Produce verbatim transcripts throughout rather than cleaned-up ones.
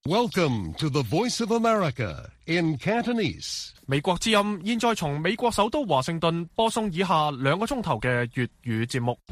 Welcome to the Voice of America in Cantonese. 美國之音現在從美國首都華盛頓播送以下兩個鐘頭嘅粵語節目。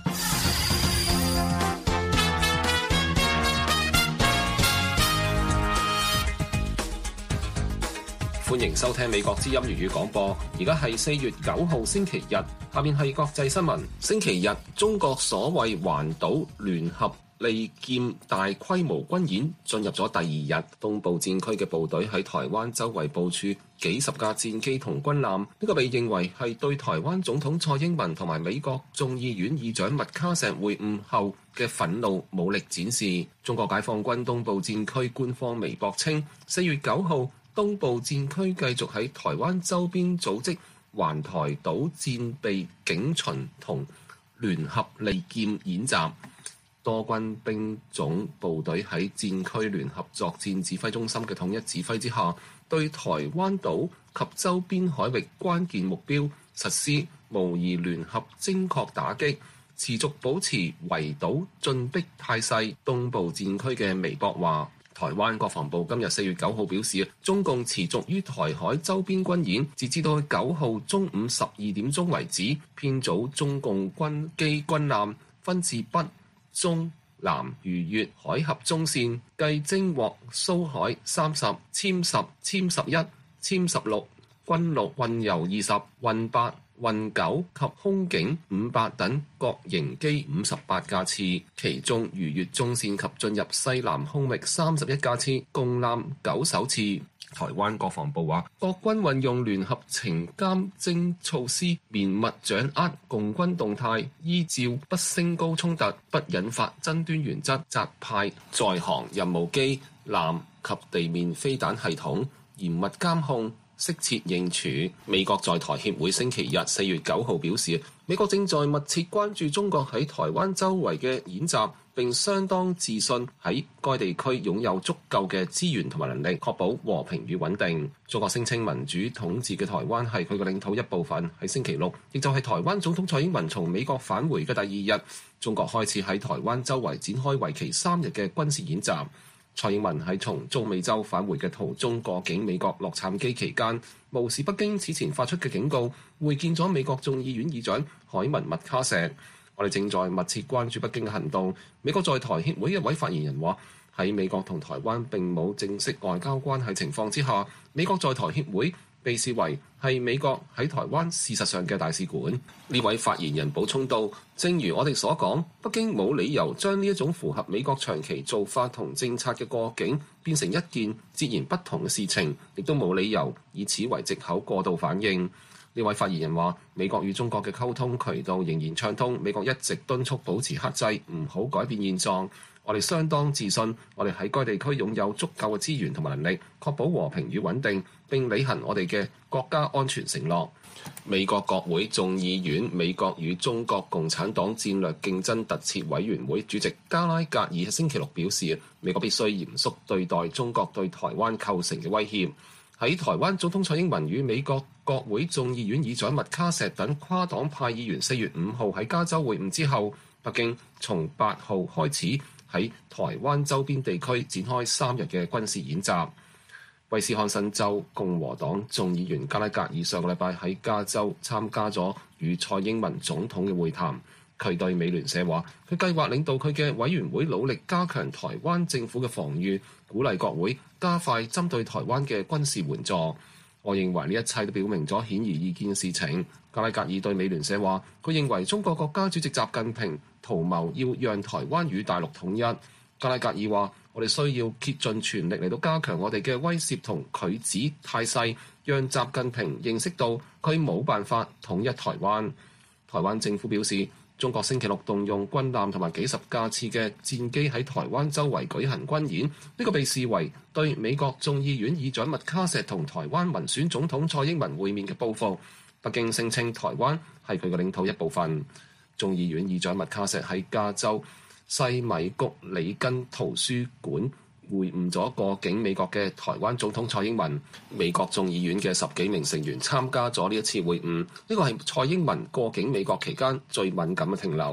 歡迎收聽美國之音粵語廣播。而家係四月九號星期日，下面係國際新聞。星期日，中國所謂環島聯合利劍大規模軍演進入咗第二日，東部戰區嘅部隊喺台灣周圍部署幾十架戰機同軍艦，呢、這個被認為係對台灣總統蔡英文同埋美國眾議院議長麥卡錫會晤後嘅憤怒武力展示。中國解放軍東部戰區官方微博稱，四月九號東部戰區繼續喺台灣周邊組織環台島戰備警巡同聯合利劍演習。多軍兵種部隊喺戰區聯合作戰指揮中心嘅統一指揮之下，對台灣島及周邊海域關鍵目標實施模擬聯合精確打擊，持續保持圍島進逼態勢。東部戰區嘅微博話，台灣國防部今日四月九號表示，中共持續於台海周邊軍演，截至到九號中午十二點鐘為止，編組中共軍機軍艦分至北、中、南逾越海峽中線，繼偵獲蘇海三十、殲十、殲十一、殲十六、軍六、運油二十、運八、運九及空警五百等各型機五十八架次，其中逾越中線及進入西南空域三十一架次，共艦九艘次。台灣國防部話，國軍運用聯合情監偵措施，嚴密掌握共軍動態，依照不升高衝突、不引發爭端原則，擇派在航任務機、艦及地面飛彈系統，嚴密監控，適切應處。美國在台協會星期日四月九號表示，美國正在密切關注中國喺台灣周圍嘅演習，並相當自信喺該地區擁有足夠嘅資源同埋能力，確保和平與穩定。中國聲稱民主統治嘅台灣係佢嘅領土一部分。喺星期六，亦就係台灣總統蔡英文從美國返回嘅第二日，中國開始喺台灣周圍展開為期三日嘅軍事演習。蔡英文喺從中美洲返回嘅途中過境美國洛杉磯期間，無視北京此前發出嘅警告，會見咗美國眾議院議長海文麥卡錫。我哋正在密切關注北京嘅行動。美國在台協會一位發言人話，喺美國同台灣並冇正式外交關係情況之下，美國在台協會被視為係美國喺台灣事實上嘅大使館。呢位發言人補充道，正如我哋所講，北京冇理由將呢一種符合美國長期做法同政策嘅過境變成一件截然不同嘅事情，亦都冇理由以此為藉口過度反應。呢位發言人話，美國與中國嘅溝通渠道仍然暢通，美國一直敦促保持克制，唔好改變現狀。我哋相當自信，我哋喺該地區擁有足夠嘅資源同埋能力，確保和平與穩定，並履行我哋嘅國家安全承諾。美國國會眾議院美國與中國共產黨戰略競爭特設委員會主席加拉格爾喺星期六表示，美國必須嚴肅對待中國對台灣構成嘅威脅。喺台灣總統蔡英文與美國國會眾議院議長麥卡錫等跨黨派議員四月五號喺加州會晤之後，北京從八號開始喺台灣周邊地區展開三日嘅軍事演習。威斯康辛州共和黨眾議員加拉格爾上個禮拜喺加州參加咗與蔡英文總統嘅會談。佢對美聯社話，佢計劃領導佢嘅委員會努力加強台灣政府嘅防禦，鼓勵國會加快針對台灣嘅軍事援助。我認為呢一切都表明咗顯而易見嘅事情。加拉格爾對美聯社話，佢認為中國國家主席習近平圖謀要讓台灣與大陸統一。加拉格爾話，我哋需要竭盡全力嚟到加強我哋嘅威懾同拒止態勢，讓習近平認識到佢冇辦法統一台灣。台灣政府表示，中國星期六動用軍艦同埋幾十架次嘅戰機喺台灣周圍舉行軍演，呢個被視為對美國眾議院議長麥卡錫同台灣民選總統蔡英文會面嘅報復。北京聲稱台灣係佢嘅領土一部分。眾議院議長麥卡錫喺加州西米谷里根圖書館會晤咗過境美國嘅台灣總統蔡英文。美國眾議院嘅十幾名成員參加咗呢一次會晤，呢個係蔡英文過境美國期間最敏感嘅停留。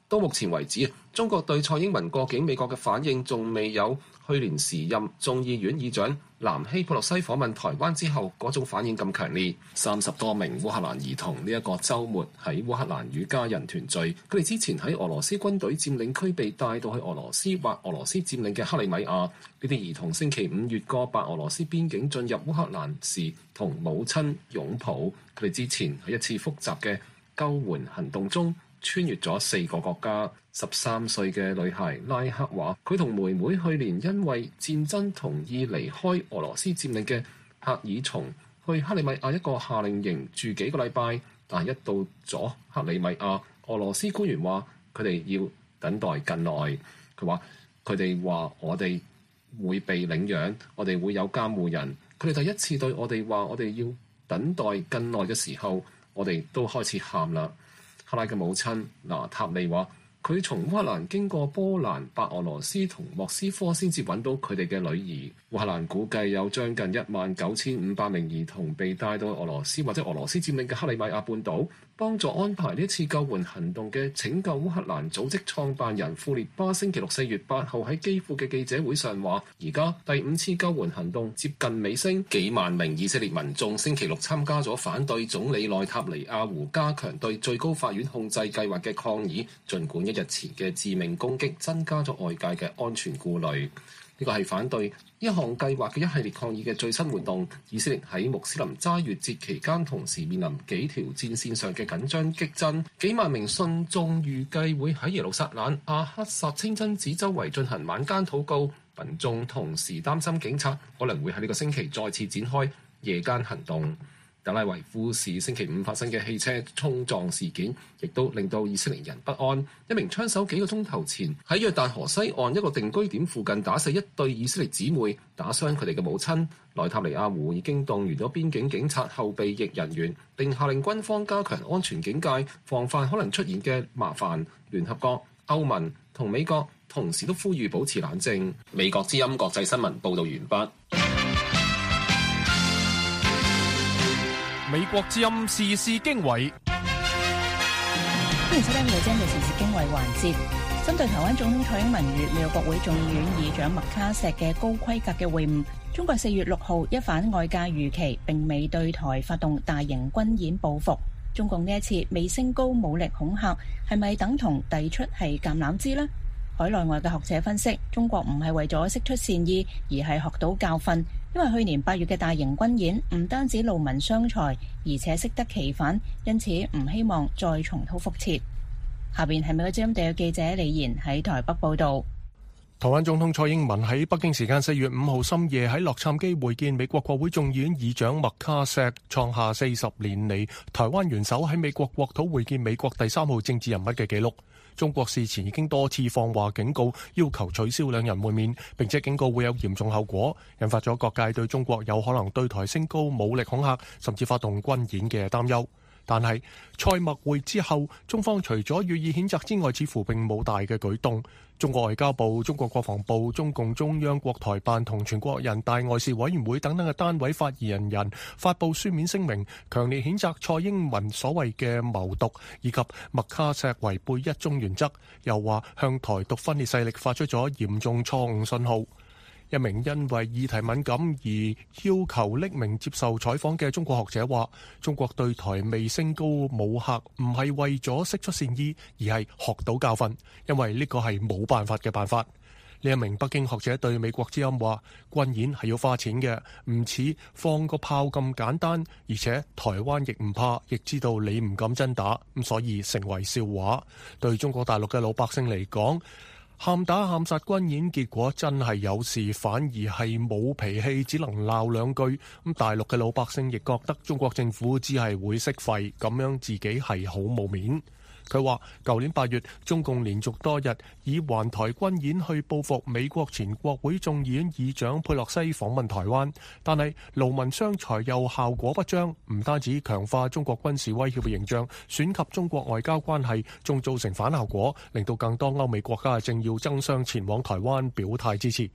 到目前為止，中國對蔡英文過境美國嘅反應仲未有去年時任眾議院議長南希佩洛西訪問台灣之後嗰種反應咁強烈。三十多名烏克蘭兒童呢一個週末喺烏克蘭與家人團聚，佢哋之前喺俄羅斯軍隊佔領區被帶到去俄羅斯或俄羅斯佔領嘅克里米亞。呢啲兒童星期五越過白俄羅斯邊境進入烏克蘭時，同母親擁抱。佢哋之前喺一次複雜嘅救援行動中穿越咗四個國家。十三歲嘅女孩拉克話，佢同妹妹去年因為戰爭同意離開俄羅斯佔領嘅赫爾松去克里米亞一個夏令營住幾個禮拜，但係一到咗克里米亞，俄羅斯官員話佢哋要等待更耐。佢話佢哋話我哋會被領養，我哋會有監護人。佢哋第一次對我哋話我哋要等待更耐嘅時候，我哋都開始喊啦。克拉嘅母親娜塔莉話，佢從烏克蘭經過波蘭、白俄羅斯同莫斯科先至揾到佢哋嘅女兒。烏克蘭估計有將近一萬九千五百名兒童被帶到俄羅斯或者俄羅斯佔領嘅克里米亞半島。幫助安排呢次救援行動嘅拯救烏克蘭組織創辦人庫列巴星期六四月八號喺基輔嘅記者會上話，而家第五次救援行動接近尾聲，幾萬名以色列民眾星期六參加咗反對總理內塔尼亞胡加強對最高法院控制計劃嘅抗議，儘管一日前嘅致命攻擊增加咗外界嘅安全顧慮。呢個係反對一項計劃嘅一系列抗議嘅最新活動。以色列喺穆斯林齋月節期間，同時面臨幾條戰線上嘅緊張激爭。幾萬名信眾預計會喺耶路撒冷阿克薩清真寺周圍進行晚間禱告。民眾同時擔心警察可能會喺呢個星期再次展開夜間行動。特拉維夫市星期五發生嘅汽車衝撞事件，亦都令到以色列人不安。一名槍手幾個鐘頭前喺約旦河西岸一個定居點附近打死一對以色列姊妹，打傷佢哋嘅母親。內塔尼亞胡已經動員咗邊境警察後備役人員，並下令軍方加強安全警戒，防範可能出現嘅麻煩。聯合國、歐盟同美國同時都呼籲保持冷靜。美國之音國際新聞報導完畢。 美國之音時事經緯， 歡迎收聽美國之音嘅時事經緯環節。針對台灣總統蔡英文與美國國會眾議院議長麥卡錫嘅高規格嘅會晤，中國四月六號一反外界預期，並未對台發動大型軍演報復。中共呢一次未升高武力恐嚇，係咪等同遞出係橄欖枝呢？海內外嘅學者分析，中國唔係為咗釋出善意，而係學到教訓。因為去年八月嘅大型軍演唔單止勞民傷財，而且適得其反，因此唔希望再重蹈覆轍。下邊係美國之音地嘅記者李賢喺台北報道。 台灣總統蔡英文喺北京時間四月五號深夜喺洛杉磯會見美國國會眾議院議長麥卡錫，創下四十年嚟台灣元首喺美國國土會見美國第三號政治人物嘅紀錄。中國事前已經多次放話警告，要求取消兩人會面，並且警告會有嚴重後果，引發咗各界對中國有可能對台升高武力恐嚇，甚至發動軍演嘅擔憂。但係蔡麥會之後，中方除咗予以譴責之外，似乎並冇大嘅舉動。中國外交部、中國國防部、中共中央國台辦同全國人大外事委員會等等嘅單位發言人發布書面聲明，強烈譴責蔡英文所謂嘅謀獨以及麥卡錫違背一中原則，又話向台獨分裂勢力發出咗嚴重錯誤信號。一名因為議題敏感而要求匿名接受採訪嘅中國學者話，中國對台未升高武嚇唔係為咗釋出善意，而係學到教訓，因為呢個係冇辦法嘅辦法。呢一名北京學者對美國之音話，軍演係要花錢嘅，唔似放個炮咁簡單，而且台灣亦唔怕，亦知道你唔敢真打，咁所以成為笑話。對中國大陸嘅老百姓嚟講，喊打喊殺軍演，結果真係有事，反而係冇脾氣，只能鬧兩句。咁大陸嘅老百姓亦覺得中國政府只係會識廢，咁樣自己係好冇面。佢話舊年八月，中共連續多日以環台軍演去報復美國前國會眾議院議長佩洛西訪問台灣，但係勞民傷財又效果不彰，唔單止強化中國軍事威脅嘅形象，損及中國外交關係，仲造成反效果，令到更多歐美國家嘅政要爭相前往台灣表態支持。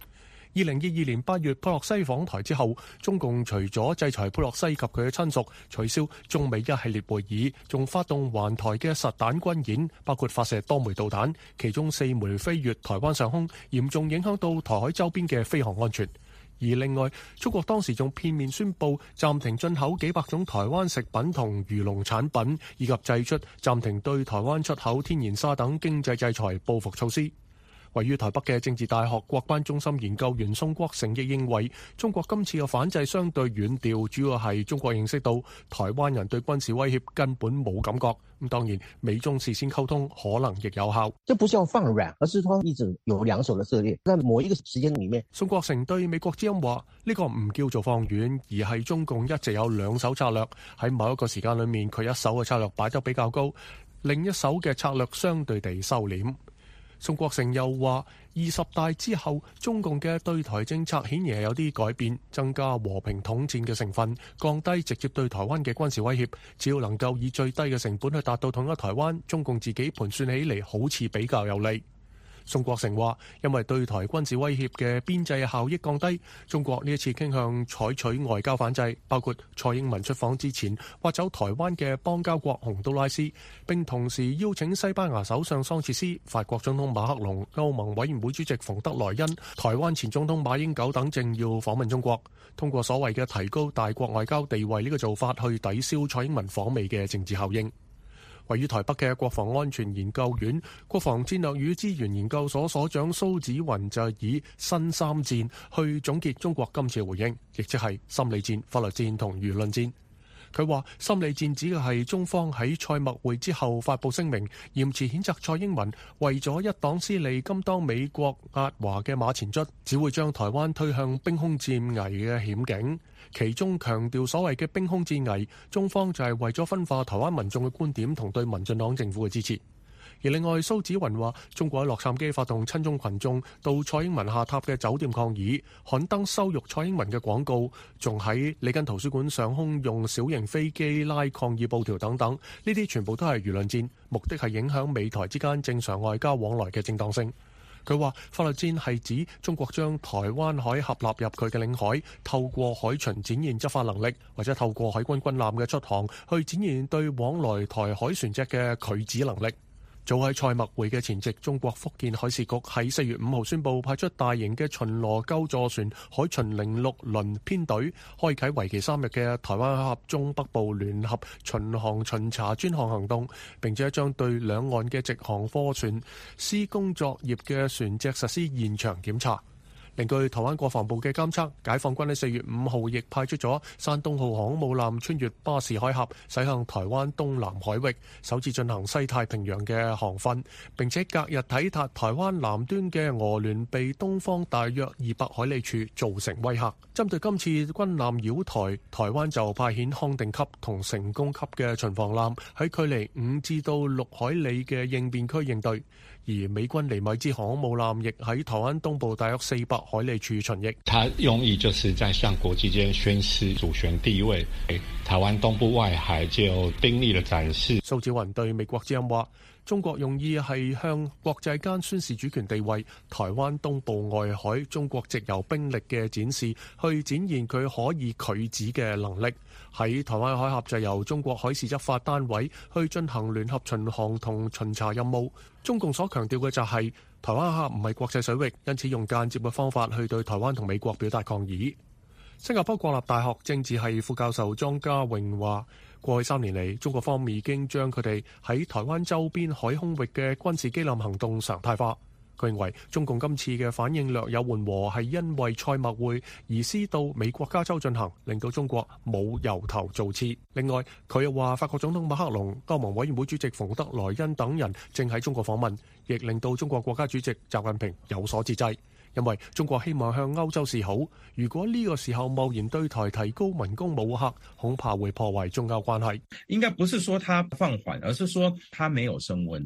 二零二二年八月佩洛西訪台之後，中共除咗制裁佩洛西及佢嘅親屬，取消中美一系列會議，仲發動環台嘅實彈軍演，包括發射多枚導彈，其中四枚飛越台灣上空，嚴重影響到台海周邊嘅飛航安全。而另外，中國當時仲片面宣布暫停進口幾百種台灣食品同漁農產品，以及祭出暫停對台灣出口天然砂等經濟制裁報復措施。位於台北嘅政治大學國關中心研究員宋國成亦認為，中國今次嘅反制相對軟調，主要係中國認識到台灣人對軍事威脅根本冇感覺。咁當然，美中事先溝通可能亦有效。 這不叫放軟，而是說一直有兩手的策略，在某一個時間裡面。 宋國成對美國之音話：呢個唔叫做放軟，而係中共一直有兩手策略。喺某一個時間裡面，佢一手嘅策略擺得比較高，另一手嘅策略相對地收斂。宋國成又話：二十大之後，中共嘅對台政策顯然係有啲改變，增加和平統戰嘅成分，降低直接對台灣嘅軍事威脅。只要能夠以最低嘅成本去達到統一台灣，中共自己盤算起嚟好似比較有利。宋國成話：因為對台軍事威脅嘅邊際效益降低，中國呢一次傾向採取外交反制，包括蔡英文出訪之前挖走台灣嘅邦交國洪都拉斯，並同時邀請西班牙首相桑切斯、法國總統馬克龍、歐盟委員會主席馮德萊恩、台灣前總統馬英九等政要訪問中國，通過所謂嘅提高大國外交地位呢個做法，去抵消蔡英文訪美嘅政治效應。位於台北嘅國防安全研究院國防戰略與資源研究所所長蘇紫雲就以新三戰去總結中國今次回應，亦即係心理戰、法律戰同輿論戰。佢話心理戰指嘅係中方喺賽麥會之後發布聲明，嚴詞譴責蔡英文為咗一黨私利，甘當美國壓華嘅馬前卒，只會將台灣推向兵凶戰危嘅險境。其中強調所謂嘅兵凶戰危，中方就係為咗分化台灣民眾嘅觀點同對民進黨政府嘅支持。而另外，蘇紫雲話，中國喺洛杉磯發動親中群眾到蔡英文下榻嘅酒店抗議，刊登羞辱蔡英文嘅廣告，仲喺里根圖書館上空用小型飛機拉抗議布條等等，呢啲全部都係輿論戰，目的係影響美台之間正常外交往來嘅正當性。佢話法律戰係指中國將台灣海峽納入佢嘅領海，透過海巡展現執法能力，或者透過海軍軍艦嘅出航去展現對往來台海船隻嘅拒止能力。早喺賽麥會嘅前夕，中國福建海事局喺四月五號宣布派出大型嘅巡邏救助船海巡零六輪編隊，開啟為期三日嘅台灣海峽中北部聯合巡航巡查專項行動，並且將對兩岸嘅直航貨船、施工作業嘅船隻實施現場檢查。另據台灣國防部嘅監測，解放軍喺四月五號亦派出咗山東號航空母艦穿越巴士海峽，駛向台灣東南海域，首次進行西太平洋嘅航訓，並且隔日體察台灣南端嘅俄聯被東方大約二百海里處造成威嚇。針對今次軍艦繞台，台灣就派遣康定級同成功級嘅巡防艦喺距離五至到六海里嘅應變區應對。而美軍尼米茲航空母艦亦喺台灣東部大約四百海里處巡弋。他用意就是在向國際間宣示主權地位，台灣東部外海就兵力的展示。蘇紫雲對美國之音話：中國用意係向國際間宣示主權地位，台灣東部外海中國藉由兵力嘅展示，去展現佢可以拒止嘅能力。喺台灣海峽就由中國海事執法單位去進行聯合巡航同巡查任務。中共所強調嘅就係、是、台灣海峽唔係國際水域，因此用間接嘅方法去對台灣同美國表達抗議。新加坡國立大學政治系副教授莊家榮話：過去三年嚟，中國方面已經將佢哋喺台灣周邊海空域嘅軍事機艦行動常態化。佢認為中共今次嘅反應略有緩和，係因為賽麥會移師到美國加州進行，令到中國冇由頭做次。另外，佢又話法國總統馬克龍、歐盟委員會主席馮德萊恩等人正喺中國訪問，亦令到中國國家主席習近平有所節制，因為中國希望向歐洲示好。如果呢個時候貿然對台提高文攻武嚇，恐怕會破壞中歐關係。 應該不是說他放緩，而是說他沒有升溫。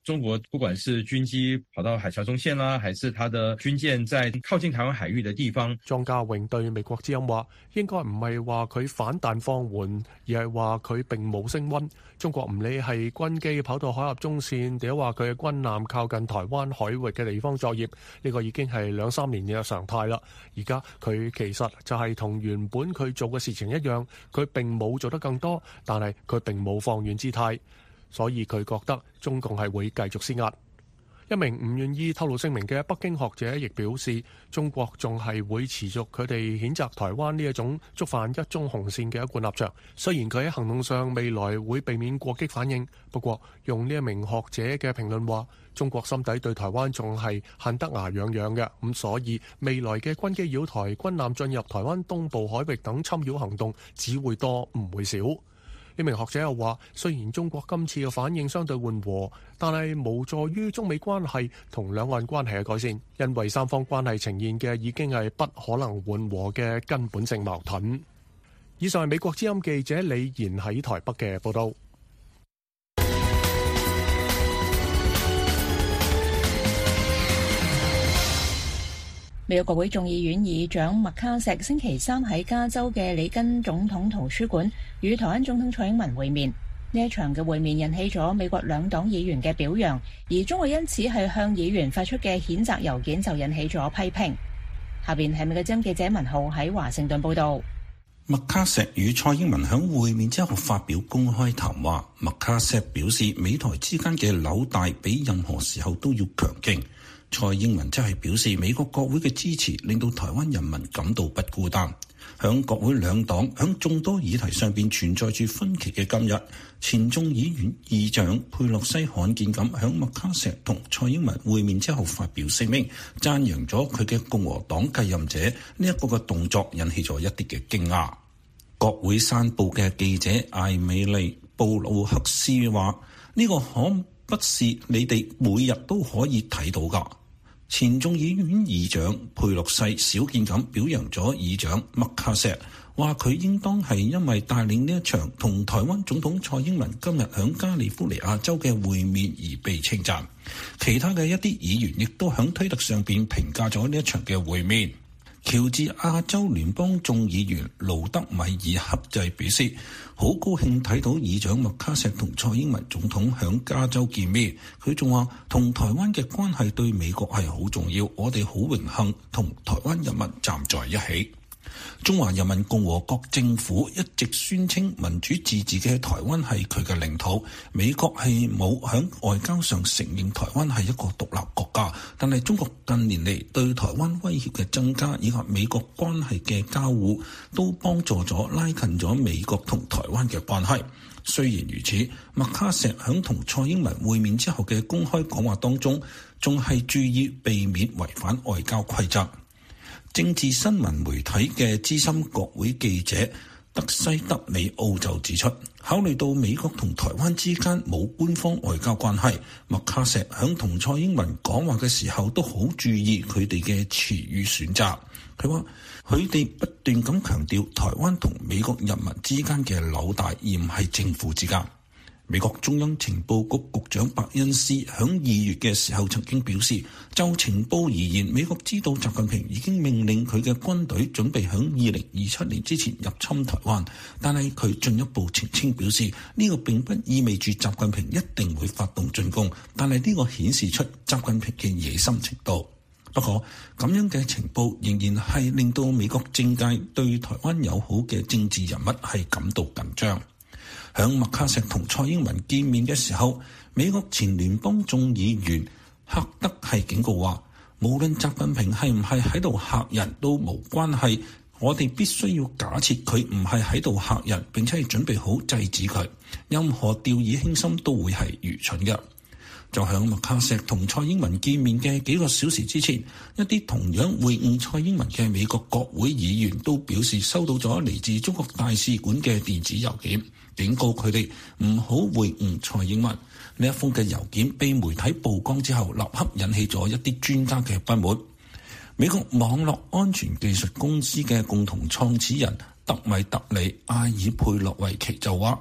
中國不管是軍機跑到海峽中線啦，還是它的軍艦在靠近台灣海域的地方。 莊家榮對美國之音話，應該唔係話佢反彈放緩，而係話佢並冇升溫。中國唔理係軍機跑到海峽中線，定話佢嘅軍艦靠近台灣海域嘅地方作業，呢個已經係兩三年嘅常態啦。而家佢其實就係同原本佢做嘅事情一樣，佢並冇做得更多，但係佢並冇放軟姿態。所以佢覺得中共係會繼續施壓。一名唔願意透露姓名嘅北京學者亦表示，中國仲係會持續佢哋譴責台灣呢一種觸犯一中紅線嘅一貫立場。雖然佢喺行動上未來會避免過激反應，不過用呢一名學者嘅評論話，中國心底對台灣仲係恨得牙癢癢嘅，咁所以未來嘅軍機擾台、軍艦進入台灣東部海域等侵擾行動只會多唔會少。呢名學者又話，雖然中國今次嘅反應相對緩和，但係無助於中美關係同兩岸關係嘅改善，因為三方關係呈現嘅已經係不可能緩和嘅根本性矛盾。以上係美國之音記者李賢喺台北嘅報道。 美國國會眾議院議長麥卡錫星期三喺加州嘅里根總統圖書館與台灣總統蔡英文會面。呢一場嘅會面引起咗美國兩黨議員嘅表揚，而中國因此係向議員發出嘅譴責郵件就引起咗批評。下邊係美國之音記者文浩喺華盛頓報道。 麥卡錫與蔡英文喺會面之後發表公開談話。麥卡錫表示，美台之間嘅紐帶比任何時候都要強勁。蔡英文則係表示，美國國會嘅支持令到台灣人民感到不孤單。響國會兩黨響眾多議題上邊存在住分歧嘅今日，前眾議院議長佩洛西罕見咁響麥卡錫同蔡英文會面之後發表聲明，讚揚咗佢嘅共和黨繼任者呢一個嘅動作，引起咗一啲嘅驚訝。國會山報嘅記者艾美利布魯克斯話：呢個可不是你哋每日都可以睇到㗎。前眾議院議長佩洛西少見咁表揚咗議長麥卡錫，話佢應當係因為帶領呢一場同台灣總統蔡英文今日響加利福尼亞州嘅會面而被稱讚。其他嘅一啲議員亦都響推特上邊評價咗呢一場嘅會面。喬治亞州聯邦眾議員盧德米爾克就表示，好高興睇到議長麥卡錫同蔡英文總統響加州見面。佢仲話，同台灣嘅關係對美國係好重要，我哋好榮幸同台灣人民站在一起。中華人民共和國政府一直宣稱民主自治嘅台灣係佢嘅領土，美國係冇響外交上承認台灣係一個獨立國家。但係中國近年嚟對台灣威脅嘅增加以及美國關係嘅交互，都幫助咗拉近咗美國同台灣嘅關係。雖然如此，麥卡錫響同蔡英文會面之後嘅公開講話當中，仲係注意避免違反外交規則。政治新聞媒體嘅資深國會記者德西德里奧就指出，考慮到美國同台灣之間冇官方外交關係，麥卡錫響同蔡英文講話嘅時候都好注意佢哋嘅詞語選擇。佢話佢哋不斷咁強調台灣同美國人民之間嘅紐帶，而唔係政府之間。美國中央情報局局長伯恩斯響二月嘅時候曾經表示，就情報而言，美國知道習近平已經命令佢嘅軍隊準備響二零二七年之前入侵台灣，但係佢進一步澄清表示，呢個並不意味住習近平一定會發動進攻，但係呢個顯示出習近平嘅野心程度。不過咁樣嘅情報仍然係令到美國政界對台灣友好嘅政治人物係感到緊張。響麥卡錫同蔡英文見面嘅時候，美國前聯邦眾議員克德係警告話，無論習近平係唔係喺度嚇人都無關係，我哋必須要假設佢唔係喺度嚇人，並且係準備好制止佢，任何掉以輕心都會係愚蠢嘅。就響麥卡錫同蔡英文見面嘅幾個小時之前，一啲同樣會晤蔡英文嘅美國國會議員都表示收到咗嚟自中國大使館嘅電子郵件，警告佢哋唔好會晤蔡英文。呢一封嘅郵件被媒體曝光之後，立刻引起咗一啲專家嘅不滿。美國網絡安全技術公司嘅共同創始人德米特里阿爾佩洛維奇就話，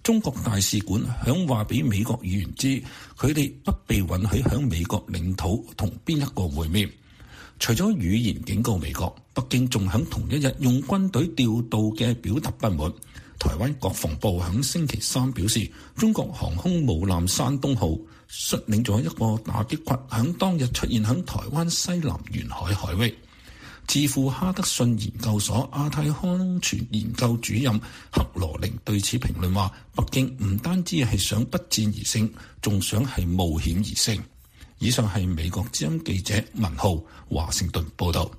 中國大使館響話俾美國議員知，佢哋不被允許響美國領土同邊一個會面。除咗語言警告美國，北京仲響同一日用軍隊調度嘅表達不滿。台灣國防部響星期三表示，中國航空母艦山東號率領咗一個打擊群，響當日出現響台灣西南沿海海域。智庫哈德遜研究所亞太安全研究主任克羅寧對此評論話，北京唔單止係想不戰而勝，仲想係冒險而勝。以上係美國之音記者文浩華盛頓報道。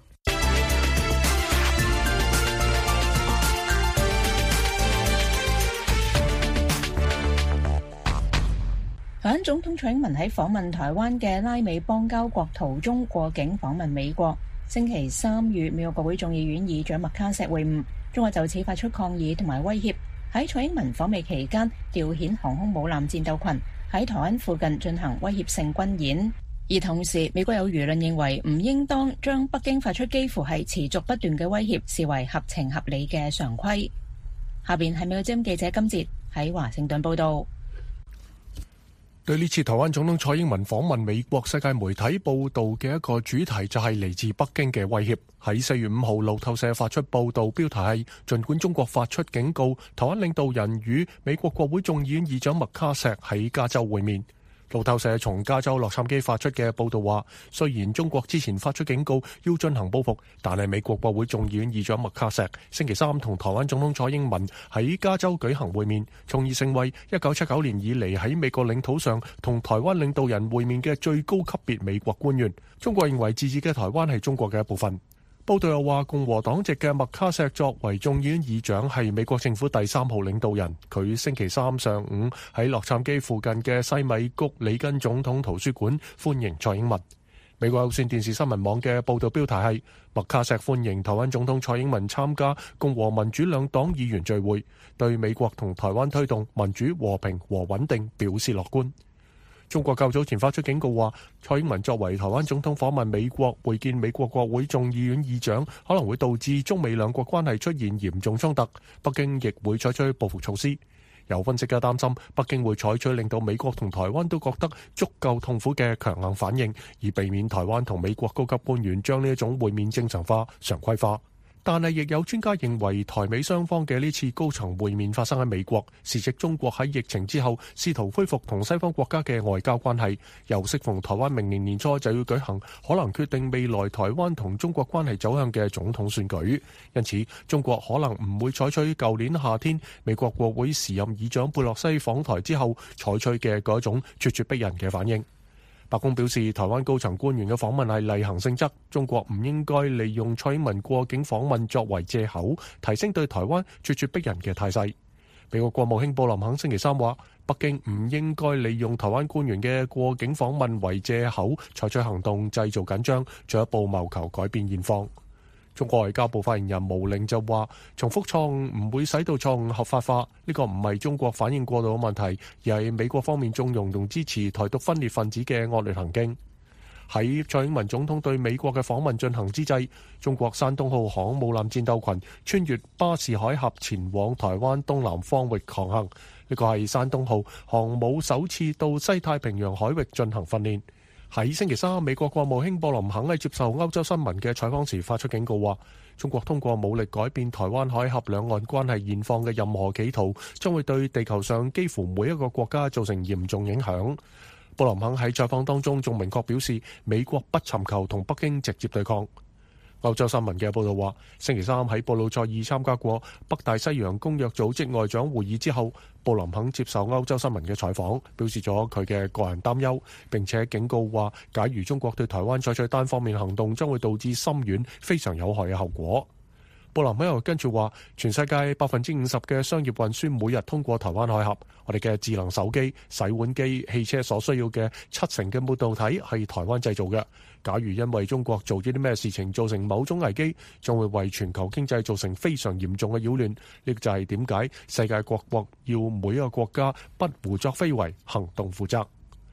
台灣總統蔡英文喺訪問台灣嘅拉美邦交國途中過境訪問美國，星期三與美國國會眾議院議長麥卡錫會晤，中國就此發出抗議同埋威脅，喺蔡英文訪美期間調遣航空母艦戰鬥群喺台灣附近進行威脅性軍演，而同時美國有輿論認為唔應當將北京發出幾乎係持續不斷嘅威脅視為合情合理嘅常規。下邊係美國之音記者金哲喺華盛頓報道。 對呢次台灣總統蔡英文訪問美國，世界媒體報道嘅一個主題就係嚟自北京嘅威脅。喺四月五號，路透社發出報道，標題係儘管中國發出警告，台灣領導人與美國國會眾議院議長麥卡錫喺加州會面。路透社從加州洛杉磯發出嘅報道話，雖然中國之前發出警告要進行報復，但係美國國會眾議院議長麥卡錫星期三同台灣總統蔡英文喺加州舉行會面，從而成為一九七九年以嚟喺美國領土上同台灣領導人會面嘅最高級別美國官員。中國認為自治嘅台灣係中國嘅一部分。報道又話，共和黨籍嘅麥卡錫作為眾議院議長係美國政府第三號領導人，佢星期三上午喺洛杉磯附近嘅西米谷里根總統圖書館歡迎蔡英文。美國有線電視新聞網嘅報道標題係麥卡錫歡迎台灣總統蔡英文參加共和民主兩黨議員聚會，對美國同台灣推動民主和平和穩定表示樂觀。中國較早前發出警告話，蔡英文作為台灣總統訪問美國，會見美國國會眾議院議長，可能會導致中美兩國關係出現嚴重衝突，北京亦會採取報復措施。有分析家擔心，北京會採取令到美國同台灣都覺得足夠痛苦嘅強硬反應，而避免台灣同美國高級官員將呢一種會面正常化、常規化。但係亦有專家認為，台美雙方嘅呢次高層會面發生喺美國，時值中國喺疫情之後試圖恢復同西方國家嘅外交關係，又適逢台灣明年年初就要舉行可能決定未來台灣同中國關係走向嘅總統選舉，因此中國可能唔會採取舊年夏天美國國會時任議長佩洛西訪台之後採取嘅嗰種咄咄逼人嘅反應。白宮表示，台灣高層官員嘅訪問係例行性質，中國唔應該利用蔡英文過境訪問作為藉口，提升對台灣咄咄逼人嘅態勢。美國國務卿布林肯星期三話，北京唔應該利用台灣官員嘅過境訪問為藉口，採取行動製造緊張，進一步謀求改變現況。中國外交部發言人毛寧就話，重複錯誤唔會使到錯誤合法化，呢個唔係中國反應過度嘅問題，而係美國方面縱容同支持台獨分裂分子嘅惡劣行徑。喺蔡英文總統對美國嘅訪問進行之際，中國山東號航空母艦戰鬥群穿越巴士海峽前往台灣東南方域航行，呢個係山東號航母首次到西太平洋海域進行訓練。喺星期三，美國國務卿布林肯喺接受歐洲新聞嘅採訪時發出警告，話中國通過武力改變台灣海峽兩岸關係現況嘅任何企圖，將會對地球上幾乎每一個國家造成嚴重影響。布林肯喺採訪當中仲明確表示，美國不尋求同北京直接對抗。歐洲新聞嘅報道話，星期三喺布魯塞爾參加過北大西洋公約組織外長會議之後，布林肯接受歐洲新聞嘅採訪，表示咗佢嘅個人擔憂，並且警告話，假如中國對台灣採取單方面行動，將會導致深遠非常有害嘅後果。布林肯又跟住話，全世界百分之五十嘅商業運輸每日通過台灣海峽，我哋嘅智能手機、洗碗機、汽車所需要嘅七成嘅半導體係台灣製造嘅。假如因為中國做咗啲咩事情造成某種危機，將會為全球經濟造成非常嚴重嘅擾亂。呢個就係點解世界各國要每一個國家不胡作非為，行動負責。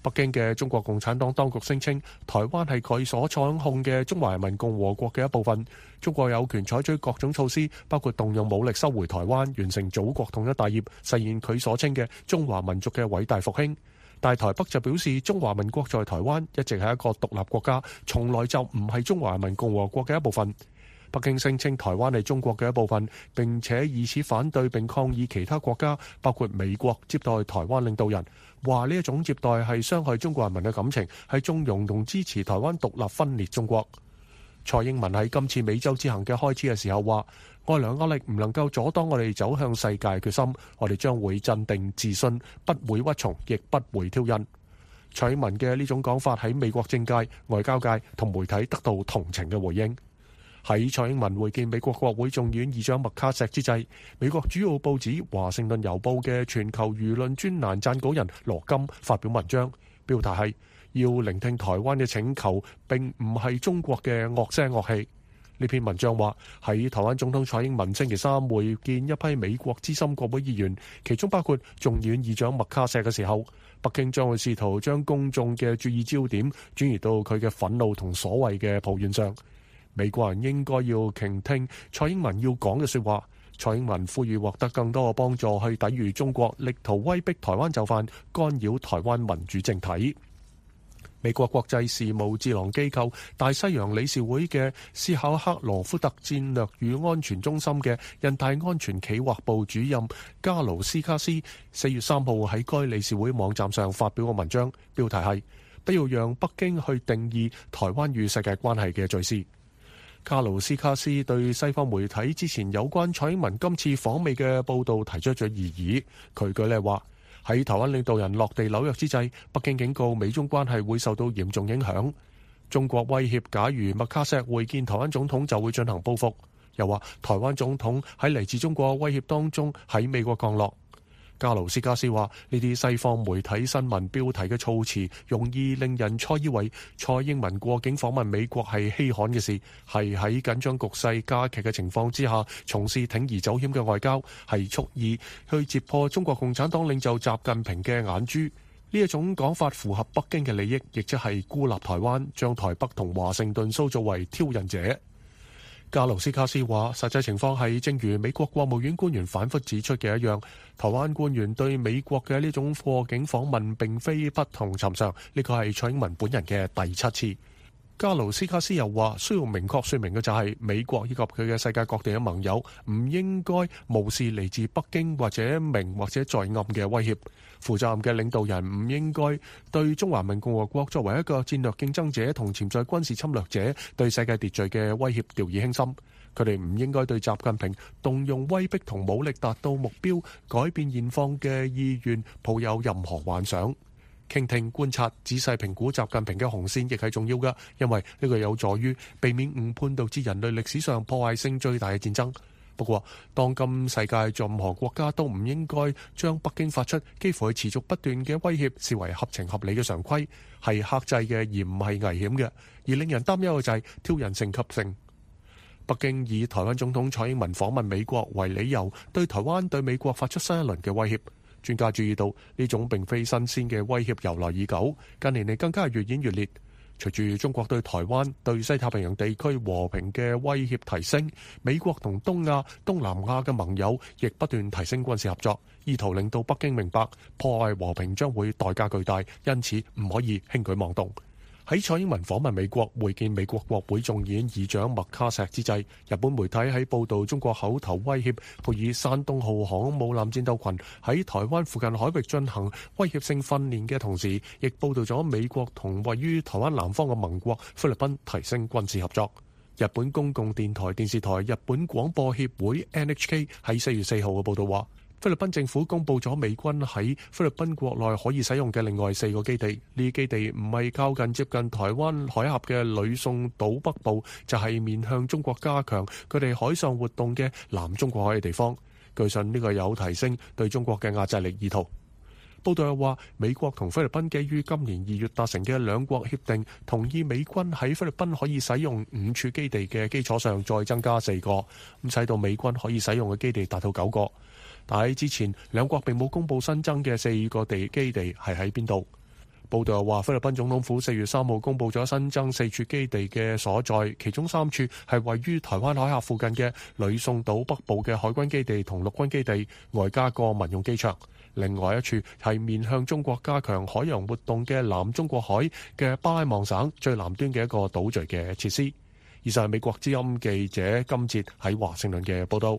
北京嘅中國共產黨當局聲稱，台灣係佢所掌控嘅中華人民共和國嘅一部分，中國有權採取各種措施，包括動用武力收回台灣，完成祖國統一大業，實現佢所稱嘅中華民族嘅偉大復興。但台北就表示，中華民國在台灣一直係一個獨立國家，從來就唔係中華人民共和國嘅一部分。北京聲稱台灣係中國嘅一部分，並且以此反對並抗議其他國家，包括美國接待台灣領導人，話呢一種接待係傷害中國人民嘅感情，係縱容同支持台灣獨立分裂中國。蔡英文喺今次美洲之行嘅開始嘅時候話，外來壓力唔能夠阻擋我哋走向世界決心，我哋將會鎮定自信，不會屈從，亦不會挑釁。蔡英文嘅呢種講法喺美國政界、外交界同媒體得到同情嘅回應。喺蔡英文會見美國國會眾議院議長麥卡錫之際，美國主要報紙《華盛頓郵報》嘅全球輿論專欄撰稿人羅金發表文章，標題係要聆聽台灣嘅請求，並唔係中國嘅樂聲樂氣。呢篇文章話，喺台灣總統蔡英文星期三會見一批美國資深國會議員，其中包括眾議院議長麥卡錫嘅時候，北京將會試圖將公眾嘅注意焦點轉移到佢嘅憤怒同所謂嘅抱怨上。美國人應該要傾聽蔡英文要講嘅說話。蔡英文呼籲獲得更多嘅幫助去抵禦中國力圖威逼台灣就範，干擾台灣民主政體。美國國際事務智囊機構大西洋理事會嘅斯考克羅夫特戰略與安全中心嘅印太安全企劃部主任加盧斯卡斯四月三號喺該理事會網站上發表嘅文章，標題係不要讓北京去定義台灣與世界關係嘅敘事。卡盧斯卡斯對西方媒體之前有關蔡英文今次訪美嘅報導提出咗異議。佢舉例話，喺台灣領導人落地紐約之際，北京警告美中關係會受到嚴重影響。中國威脅，假如麥卡錫會見台灣總統就會進行報復。又話台灣總統喺嚟自中國威脅當中喺美國降落。加盧斯加斯話：呢啲西方媒體新聞標題嘅措辭，容易令人錯以為蔡英文過境訪問美國係稀罕嘅事，係喺緊張局勢加劇嘅情況之下，從事鋌而走險嘅外交，係蓄意去揭破中國共產黨領袖習近平嘅眼珠。呢一種講法符合北京嘅利益，亦即係孤立台灣，將台北同華盛頓塑造為挑釁者。加盧斯卡斯話：實際情況係正如美國國務院官員反覆指出嘅一樣，台灣官員對美國嘅呢種過境訪問並非不同尋常，呢個係蔡英文本人嘅第七次。加盧斯卡斯又話：需要明確說明嘅就係美國以及佢嘅世界各地嘅盟友唔應該無視嚟自北京或者明或者在暗嘅威脅。負責任嘅領導人唔應該對中華人民共和國作為一個戰略競爭者同潛在軍事侵略者對世界秩序嘅威脅掉以輕心。佢哋唔應該對習近平動用威逼同武力達到目標、改變現況嘅意願抱有任何幻想。傾聽、觀察、仔細評估習近平嘅紅線亦係重要㗎，因為呢個有助於避免誤判導致人類歷史上破壞性最大嘅戰爭。不過，當今世界任何國家都唔應該將北京發出幾乎係持續不斷嘅威脅視為合情合理嘅常規，係克制嘅而唔係危險嘅。而令人擔憂嘅就係挑釁性級性。北京以台灣總統蔡英文訪問美國為理由，對台灣對美國發出新一輪嘅威脅。專家注意到呢種並非新鮮嘅威脅由來已久，近年嚟更加係越演越烈。隨住中國對台灣、對西太平洋地區和平嘅威脅提升，美國同東亞、東南亞嘅盟友亦不斷提升軍事合作，意圖令到北京明白破壞和平將會代價巨大，因此唔可以輕舉妄動。喺蔡英文訪問美國會見美國國會眾議院議長麥卡錫之際，日本媒體喺報導中國口頭威脅配以山東號航空母艦戰鬥群喺台灣附近海域進行威脅性訓練嘅同時，亦報導咗美國同位於台灣南方嘅盟國菲律賓提升軍事合作。日本公共電台電視台日本廣播協會 N H K 喺四月四號嘅報導話，菲律賓政府公布咗美軍喺菲律賓國內可以使用嘅另外四個基地，呢啲基地唔係靠近接近台灣海峽嘅呂宋島北部，就係面向中國加強佢哋海上活動嘅南中國海嘅地方。據信呢個有提升對中國嘅壓制力意圖。報道又話，美國同菲律賓基於今年二月達成嘅兩國協定，同意美軍喺菲律賓可以使用五處基地嘅基礎上再增加四個，咁使到美軍可以使用嘅基地達到九個。但喺之前，兩國並冇公布新增嘅四個地基地係喺邊度。 報道又話，菲律賓總統府四月三號公佈咗新增四處基地嘅所在，其中三處係位於台灣海峽附近嘅呂宋島北部嘅海軍基地同陸軍基地，外加個民用機場。另外一處係面向中國加強海洋活動嘅南中國海嘅巴拉望省最南端嘅一個島嶼嘅設施。以上係美國之音記者金哲喺華盛頓嘅報道。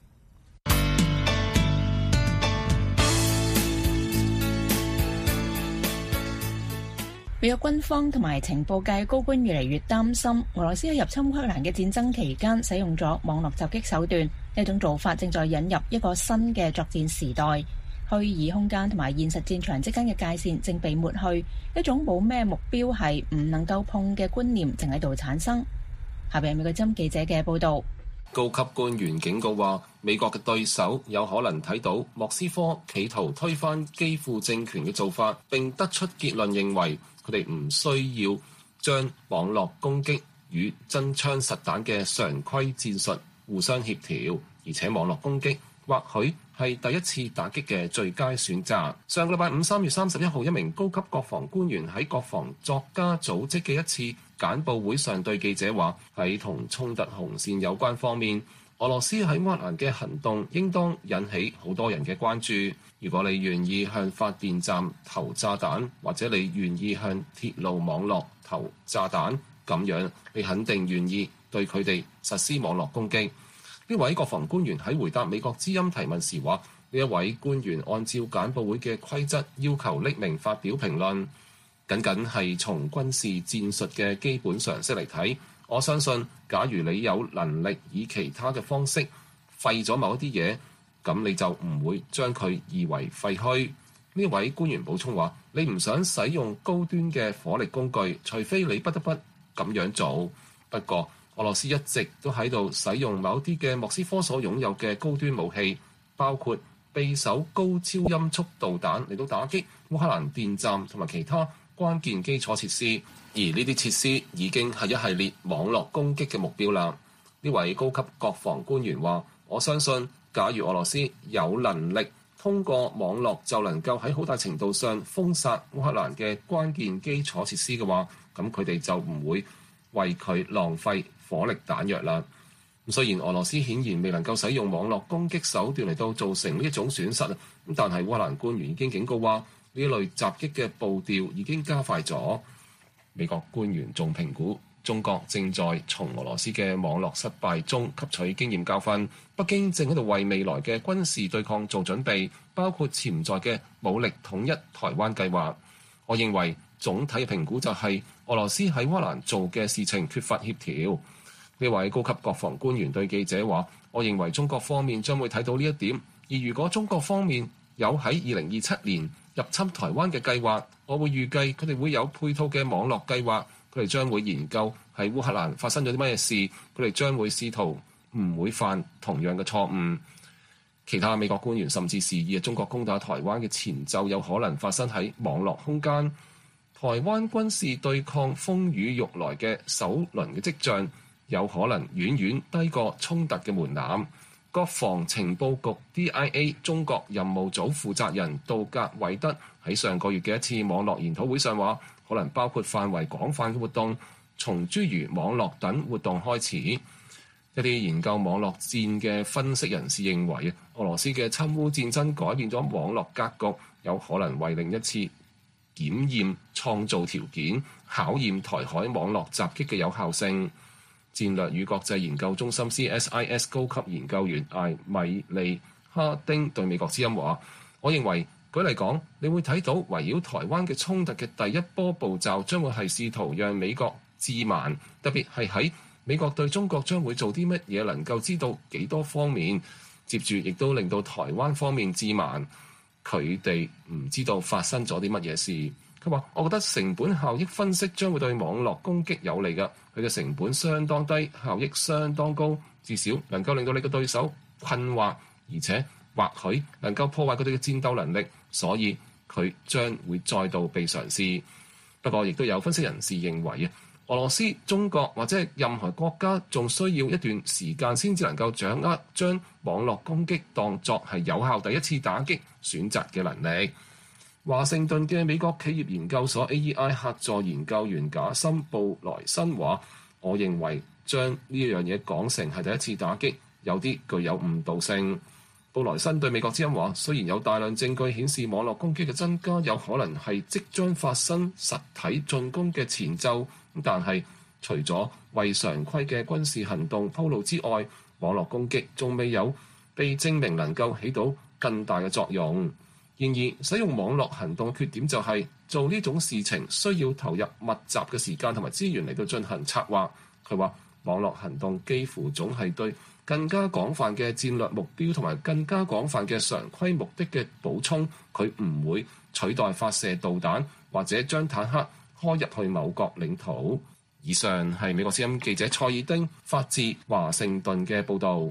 美國軍方同埋情報界高官越嚟越擔心，俄羅斯喺入侵烏克蘭嘅戰爭期間使用咗網絡襲擊手段，呢種做法正在引入一個新嘅作戰時代。虛擬空間同埋現實戰場之間嘅界線正被抹去，一種冇咩目標係唔能夠碰嘅觀念正喺度產生。下邊係美國之音記者嘅報道。 高級官員警告話，美國嘅對手有可能睇到莫斯科企圖推翻基輔政權嘅做法，並得出結論，認為佢哋唔需要將網絡攻擊與真槍實彈嘅常規戰術互相協調，而且網絡攻擊或許係第一次打擊嘅最佳選擇。上個禮拜五三月三十一號，一名高級國防官員喺國防作家組織嘅一次簡報會上對記者話，喺同衝突紅線有關方面，俄羅斯喺烏克蘭嘅行動應當引起好多人嘅關注。如果你願意向發電站投炸彈，或者你願意向鐵路網絡投炸彈，咁樣你肯定願意對佢哋實施網絡攻擊。呢位國防官員喺回答美國之音提問時話，呢一位官員按照簡報會嘅規則要求匿名發表評論。僅僅係從軍事戰術嘅基本常識嚟睇，我相信假如你有能力以其他嘅方式廢咗某一啲嘢，咁你就唔會將佢夷為廢墟。呢位官員補充話，你唔想使用高端嘅火力工具，除非你不得不咁樣做。不過俄羅斯一直都喺度使用某啲嘅莫斯科所擁有嘅高端武器，包括匕首高超音速導彈嚟到打擊烏克蘭電站同埋其他關鍵基礎設施，而呢啲設施已經係一系列網絡攻擊嘅目標啦。呢位高級國防官員話，我相信假如俄羅斯有能力通過網絡就能夠喺好大程度上封殺烏克蘭嘅關鍵基礎設施嘅話，咁佢哋就唔會為佢浪費火力彈藥啦。咁雖然俄羅斯顯然未能夠使用網絡攻擊手段嚟到造成呢一種損失，咁但係烏克蘭官員已經警告話，呢類襲擊嘅步調已經加快咗。美國官員仲評估，中國正在從俄羅斯嘅網絡失敗中吸取經驗教訓。北京正喺度為未來嘅軍事對抗做準備，包括潛在嘅武力統一台灣計劃。我認為總體嘅評估就係俄羅斯喺烏克蘭做嘅事情缺乏協調。呢位高級國防官員對記者話，我認為中國方面將會睇到呢一點，而如果中國方面有喺二零二七年入侵台灣嘅計劃，我會預計佢哋會有配套嘅網絡計劃，佢哋將會研究喺烏克蘭發生咗啲乜嘢事，佢哋將會試圖唔會犯同樣嘅錯誤。其他美國官員甚至示意中國攻打台灣嘅前奏有可能發生喺網絡空間。台灣軍事對抗風雨欲來嘅首輪嘅跡象，有可能遠遠低過衝突嘅門檻。國防情報局 D I A 中國任務組負責人杜格韋德喺上個月嘅一次網絡研討會上話，可能包括範圍廣泛嘅活動，從諸如網絡等活動開始。一啲研究網絡戰嘅分析人士認為，俄羅斯嘅侵烏戰爭改變咗網絡格局，有可能為另一次檢驗創造條件，考驗台海網絡襲擊嘅有效性。戰略與國際研究中心 C S I S 高級研究員艾米利哈丁對美國之音話，我認為舉例講，你會睇到圍繞台灣嘅衝突嘅第一波步驟將會係試圖讓美國自慢，特別係喺美國對中國將會做啲乜嘢能夠知道幾多方面，接住亦都令到台灣方面自慢，佢哋唔知道發生咗啲乜嘢事。佢話，我覺得成本效益分析將會對網絡攻擊有利㗎，佢嘅成本相當低，效益相當高，至少能夠令到你嘅對手困惑，而且或許能夠破壞佢哋嘅戰鬥能力，所以佢將會再度被嘗試。不過亦都有分析人士認為啊，俄羅斯、中國或者任何國家仲需要一段時間先至能夠掌握將網絡攻擊當作係有效第一次打擊選擇嘅能力。 華盛頓嘅美國企業研究所 A E I 客座研究員賈森布萊森話：我認為將呢樣嘢講成係第一次打擊，有啲具有誤導性。布萊森對美國之音話：雖然有大量證據顯示網絡攻擊嘅增加有可能係即將發生實體進攻嘅前奏，但係除咗為常規嘅軍事行動鋪路之外，網絡攻擊仲未有被證明能夠起到更大嘅作用。然而，使用網絡行動嘅缺點就係、是、做呢種事情需要投入密集嘅時間同埋資源嚟到進行策劃。佢話網絡行動幾乎總係對更加廣泛嘅戰略目標同埋更加廣泛嘅常規目的嘅補充，佢唔會取代發射導彈或者將坦克開入去某國領土。以上係美國之音記者蔡爾丁發自華盛頓嘅報導。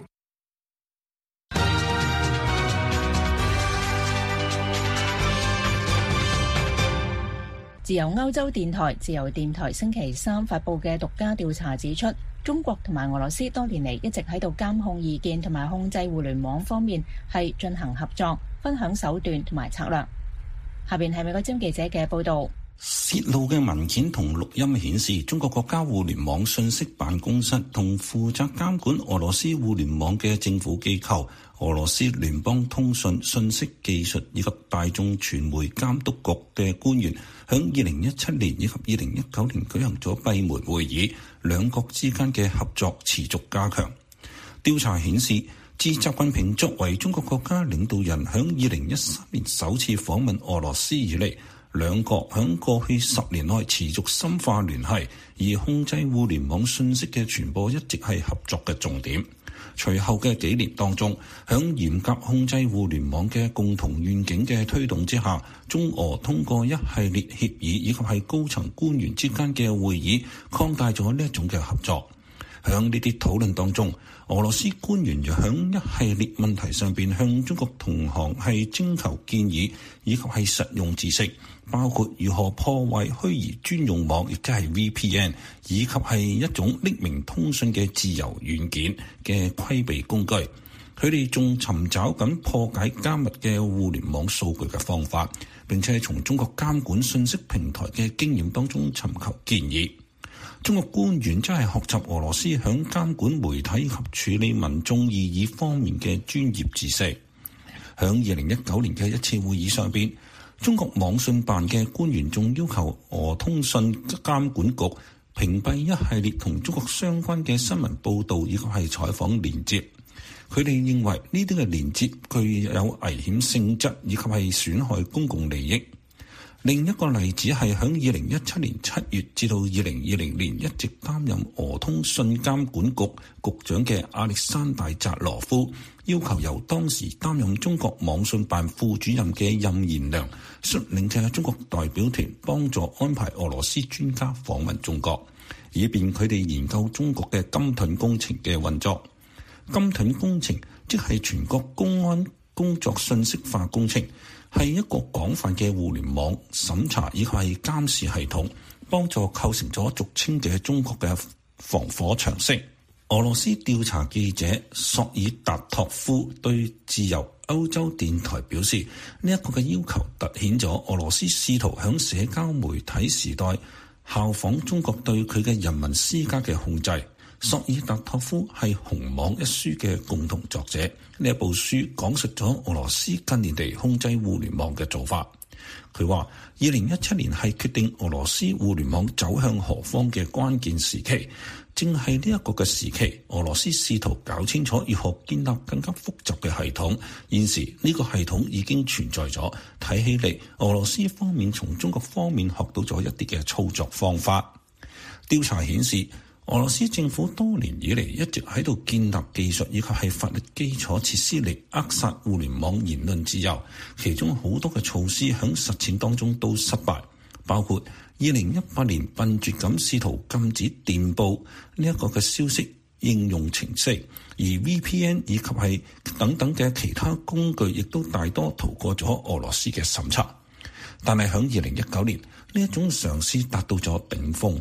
自由歐洲電台、自由電台星期三發布嘅獨家調查指出，中國同埋俄羅斯多年嚟一直喺度監控意見同埋控制互聯網方面係進行合作、分享手段同埋策略。下邊係美國之音記者嘅報導。 泄露嘅文件同錄音顯示，中國國家互聯網信息辦公室同負責監管俄羅斯互聯網嘅政府機構俄羅斯聯邦通訊信息技術以及大眾傳媒監督局嘅官員響二零一七年以及二零一九年舉行咗閉門會議，兩國之間嘅合作持續加強。調查顯示，自習近平作為中國國家領導人響二零一三年首次訪問俄羅斯以嚟，兩國響過去十年內持續深化聯繫，而控制互聯網信息嘅傳播一直係合作嘅重點。隨後嘅幾年當中，響嚴格控制互聯網嘅共同願景嘅推動之下，中俄通過一系列協議以及係高層官員之間嘅會議，擴大咗呢一種嘅合作。響呢啲討論當中，俄羅斯官員又響一系列問題上邊向中國同行係徵求建議，以及係實用知識，包括如何破壞虛擬專用網，亦即係 V P N， 以及係一種匿名通訊嘅自由軟件嘅規避工具。佢哋仲尋找緊破解加密嘅互聯網數據嘅方法，並且從中國監管信息平台嘅經驗當中尋求建議。中國官員真係學習俄羅斯響監管媒體及處理民眾異議方面嘅專業知識。響二零一九年嘅一次會議上邊，中國網信辦嘅官員仲要求俄通訊監管局屏蔽一系列同中國相關嘅新聞報導以及係採訪連接。佢哋認為呢啲嘅連接具有危險性質以及係損害公共利益。另一個例子係響二零一七年七月至到二零二零年一直擔任俄通訊監管局局長嘅亞歷山大扎羅夫，要求由當時擔任中國網信辦副主任嘅任賢良率領嘅中國代表團幫助安排俄羅斯專家訪問中國，以便佢哋研究中國嘅金盾工程嘅運作。金盾工程即係全國公安工作信息化工程，係一個廣泛嘅互聯網審查以及係監視系統，幫助構成咗俗稱嘅中國嘅防火長城。俄羅斯調查記者索爾達托夫對自由歐洲電台表示，呢一個嘅要求凸顯咗俄羅斯試圖響社交媒體時代效仿中國對佢嘅人民施加嘅控制。索爾達托夫係《紅網》一書嘅共同作者，呢一部書講述咗俄羅斯近年嚟控制互聯網嘅做法。佢話二零一七年係決定俄羅斯互聯網走向何方嘅關鍵時期，正係呢一個嘅時期，俄羅斯試圖搞清楚如何建立更加複雜嘅系統。現時呢個系統已經存在咗，睇起嚟俄羅斯方面從中國方面學到咗一啲嘅操作方法。調查顯示，俄羅斯政府多年以嚟一直喺度建立技術以及係法律基礎設施嚟扼殺互聯網言論自由，其中好多嘅措施喺實踐當中都失敗，包括二零一八年笨拙咁試圖禁止電報呢一個嘅消息應用程式，而 V P N 以及係等等嘅其他工具亦都大多逃過咗俄羅斯嘅審查。但係喺二零一九年呢一種嘗試達到咗頂峰。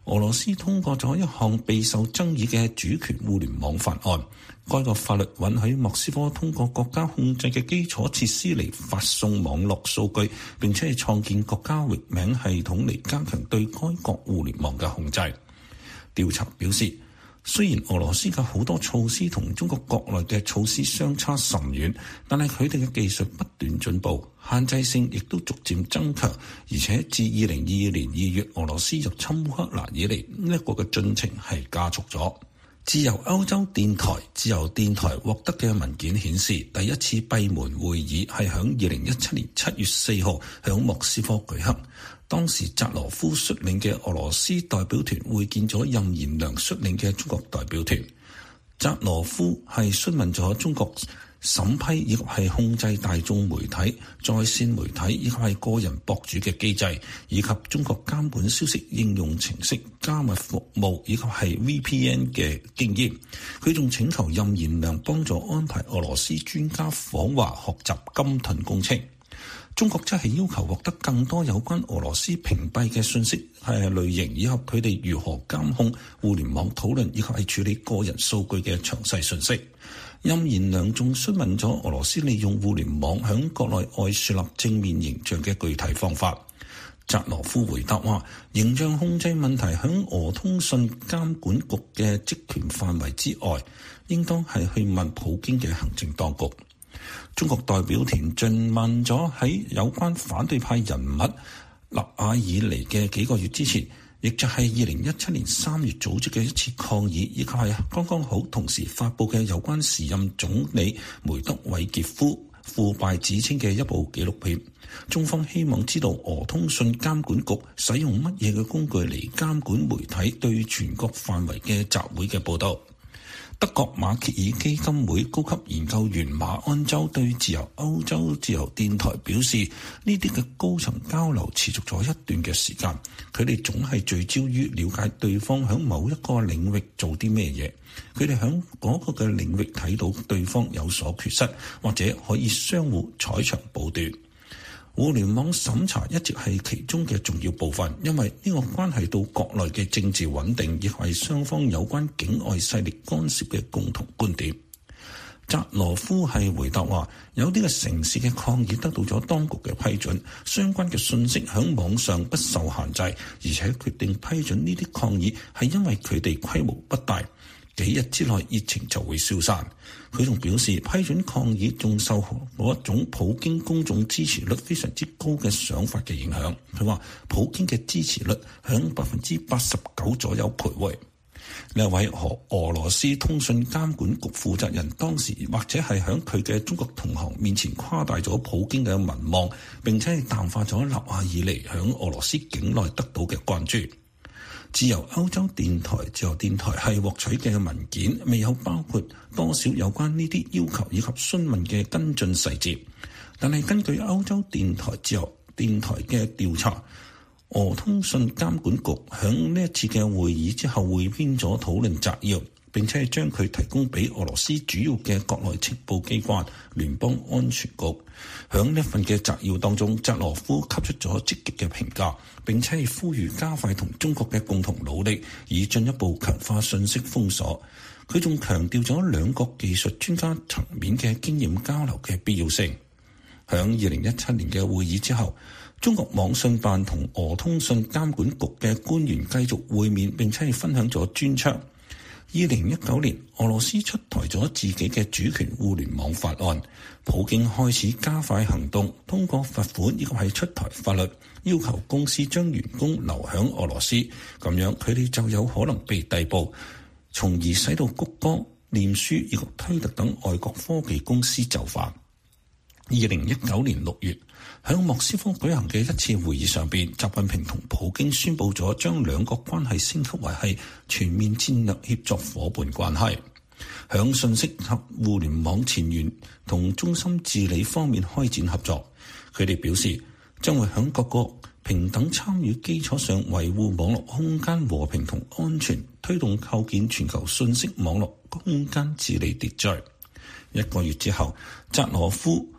俄羅斯通過咗一項備受爭議嘅主權互聯網法案。該個法律允許莫斯科通過國家控制嘅基礎設施嚟發送網絡數據，並且係創建國家域名系統嚟加強對該國互聯網嘅控制。調查表示，雖然俄羅斯嘅好多措施同中國國內嘅措施相差甚遠，但係佢哋嘅技術不斷進步，限制性亦都逐漸增強，而且自二零二二年二月俄羅斯入侵烏克蘭以嚟，呢一個嘅進程係加速咗。自由歐洲電台自由電台獲得嘅文件顯示，第一次閉門會議係響二零一七年七月四號響莫斯科舉行。當時扎羅夫率領嘅俄羅斯代表團會見咗任賢良率領嘅中國代表團。扎羅夫係詢問咗中國審批以及係控制大眾媒體、在線媒體以及係個人博主嘅機制，以及中國監管消息應用程式加密服務以及係 V P N 嘅經驗。佢仲請求任賢良幫助安排俄羅斯專家訪華學習金盾工程。中國則係要求獲得更多有關俄羅斯屏蔽嘅信息係類型，以及佢哋如何監控互聯網討論以及係處理個人數據嘅詳細信息。任賢良仲詢問咗俄羅斯利用互聯網響國內外樹立正面形象嘅具體方法。扎羅夫回答話，形象控制問題響俄通訊監管局嘅職權範圍之外，應當係去問普京嘅行政當局。中國代表團詢問咗喺有關反對派人物納瓦爾尼嘅幾個月之前，亦就係二零一七年三月組織嘅一次抗議，以及係剛剛好同時發佈嘅有關時任總理梅德韋傑夫腐敗指稱嘅一部紀錄片。中方希望知道俄通訊監管局使用乜嘢嘅工具嚟監管媒體對全國範圍嘅集會嘅報導。德國馬歇爾基金會高級研究員馬安洲對自由歐洲自由電台表示，呢啲嘅高層交流持續咗一段嘅時間，佢哋總係聚焦於了解對方喺某一個領域做啲咩嘢，佢哋喺嗰個嘅領域睇到對方有所缺失，或者可以相互採長補短。互聯網審查一直係其中嘅重要部分，因為呢個關係到國內嘅政治穩定，亦係雙方有關境外勢力干涉嘅共同觀點。扎羅夫係回答話，有啲嘅城市嘅抗議得到咗當局嘅批准，相關嘅信息喺網上不受限制，而且決定批准呢啲抗議係因為佢哋規模不大，幾日之內熱情就會消散。佢仲表示，批准抗議仲受嗰一種普京公眾支持率非常之高嘅想法嘅影響。佢話普京嘅支持率響百分之八十九左右徘徊。呢一位俄俄羅斯通訊監管局負責人當時或者係響佢嘅中國同行面前誇大咗普京嘅民望，並且係淡化咗納瓦爾尼響俄羅斯境內得到嘅關注。自由歐洲電台自由電台係獲取嘅文件未有包括多少有關呢啲要求以及詢問嘅跟進細節，但係根據歐洲電台自由電台嘅調查，俄通訊監管局響呢一次嘅會議之後彙編咗討論摘要，並且係將佢提供俾俄羅斯主要嘅國內情報機關聯邦安全局。響呢份嘅摘要當中，扎羅夫給出咗積極嘅評價，並且係呼籲加快同中國嘅共同努力，以進一步強化信息封鎖。佢仲強調咗兩國技術專家層面嘅經驗交流嘅必要性。響二零一七年嘅會議之後，中國網信辦同俄通訊監管局嘅官員繼續會面，並且係分享咗專章。二零一九年，俄羅斯出台咗自己嘅主權互聯網法案，普京開始加快行動，通過罰款以及係出台法律，要求公司將員工留響俄羅斯，咁樣佢哋就有可能被逮捕，從而使到谷歌、臉書以及推特等外國科技公司就範。二零一九年六月，喺莫斯科舉行嘅一次會議上邊，習近平同普京宣布咗將兩國關係升級為係全面戰略協作夥伴關係，響信息及互聯網前沿同中心治理方面開展合作。佢哋表示將會響各個平等參與基礎上維護網絡空間和平同安全，推動構建全球信息網絡空間治理秩序。一個月之後，扎羅夫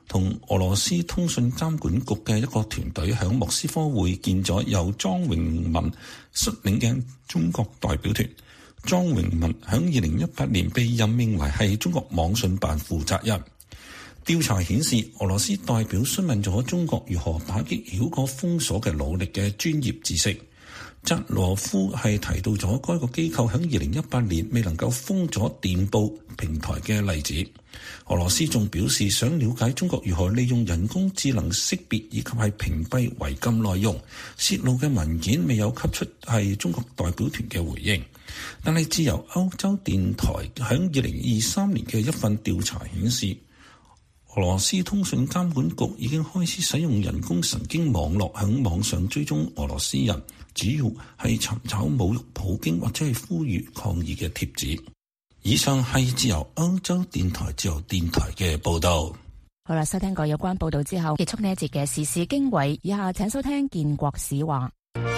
同俄羅斯通訊監管局嘅一個團隊喺莫斯科會見咗由莊榮民率領嘅中國代表團。莊榮民喺二零一八年被任命為係中國網信辦負責人。調查顯示，俄羅斯代表詢問咗中國如何打擊繞過封鎖嘅努力嘅專業知識。扎羅夫係提到咗該個機構喺二零一八年未能夠封咗電報平台嘅例子。俄羅斯仲表示想了解中國如何利用人工智能識別以及係屏蔽違禁內容。泄露嘅文件未有給出係中國代表團嘅回應，但係自由歐洲電台喺二零二三年嘅一份調查顯示，俄羅斯通訊監管局已經開始使用人工神經網絡喺網上追蹤俄羅斯人，主要係尋找侮辱普京或者係呼籲抗議嘅貼紙。以上係自由歐洲電台自由電台嘅報道。 好啦，收聽過有關報道之後，結束呢一節嘅時事經緯。以下請收聽建國史話。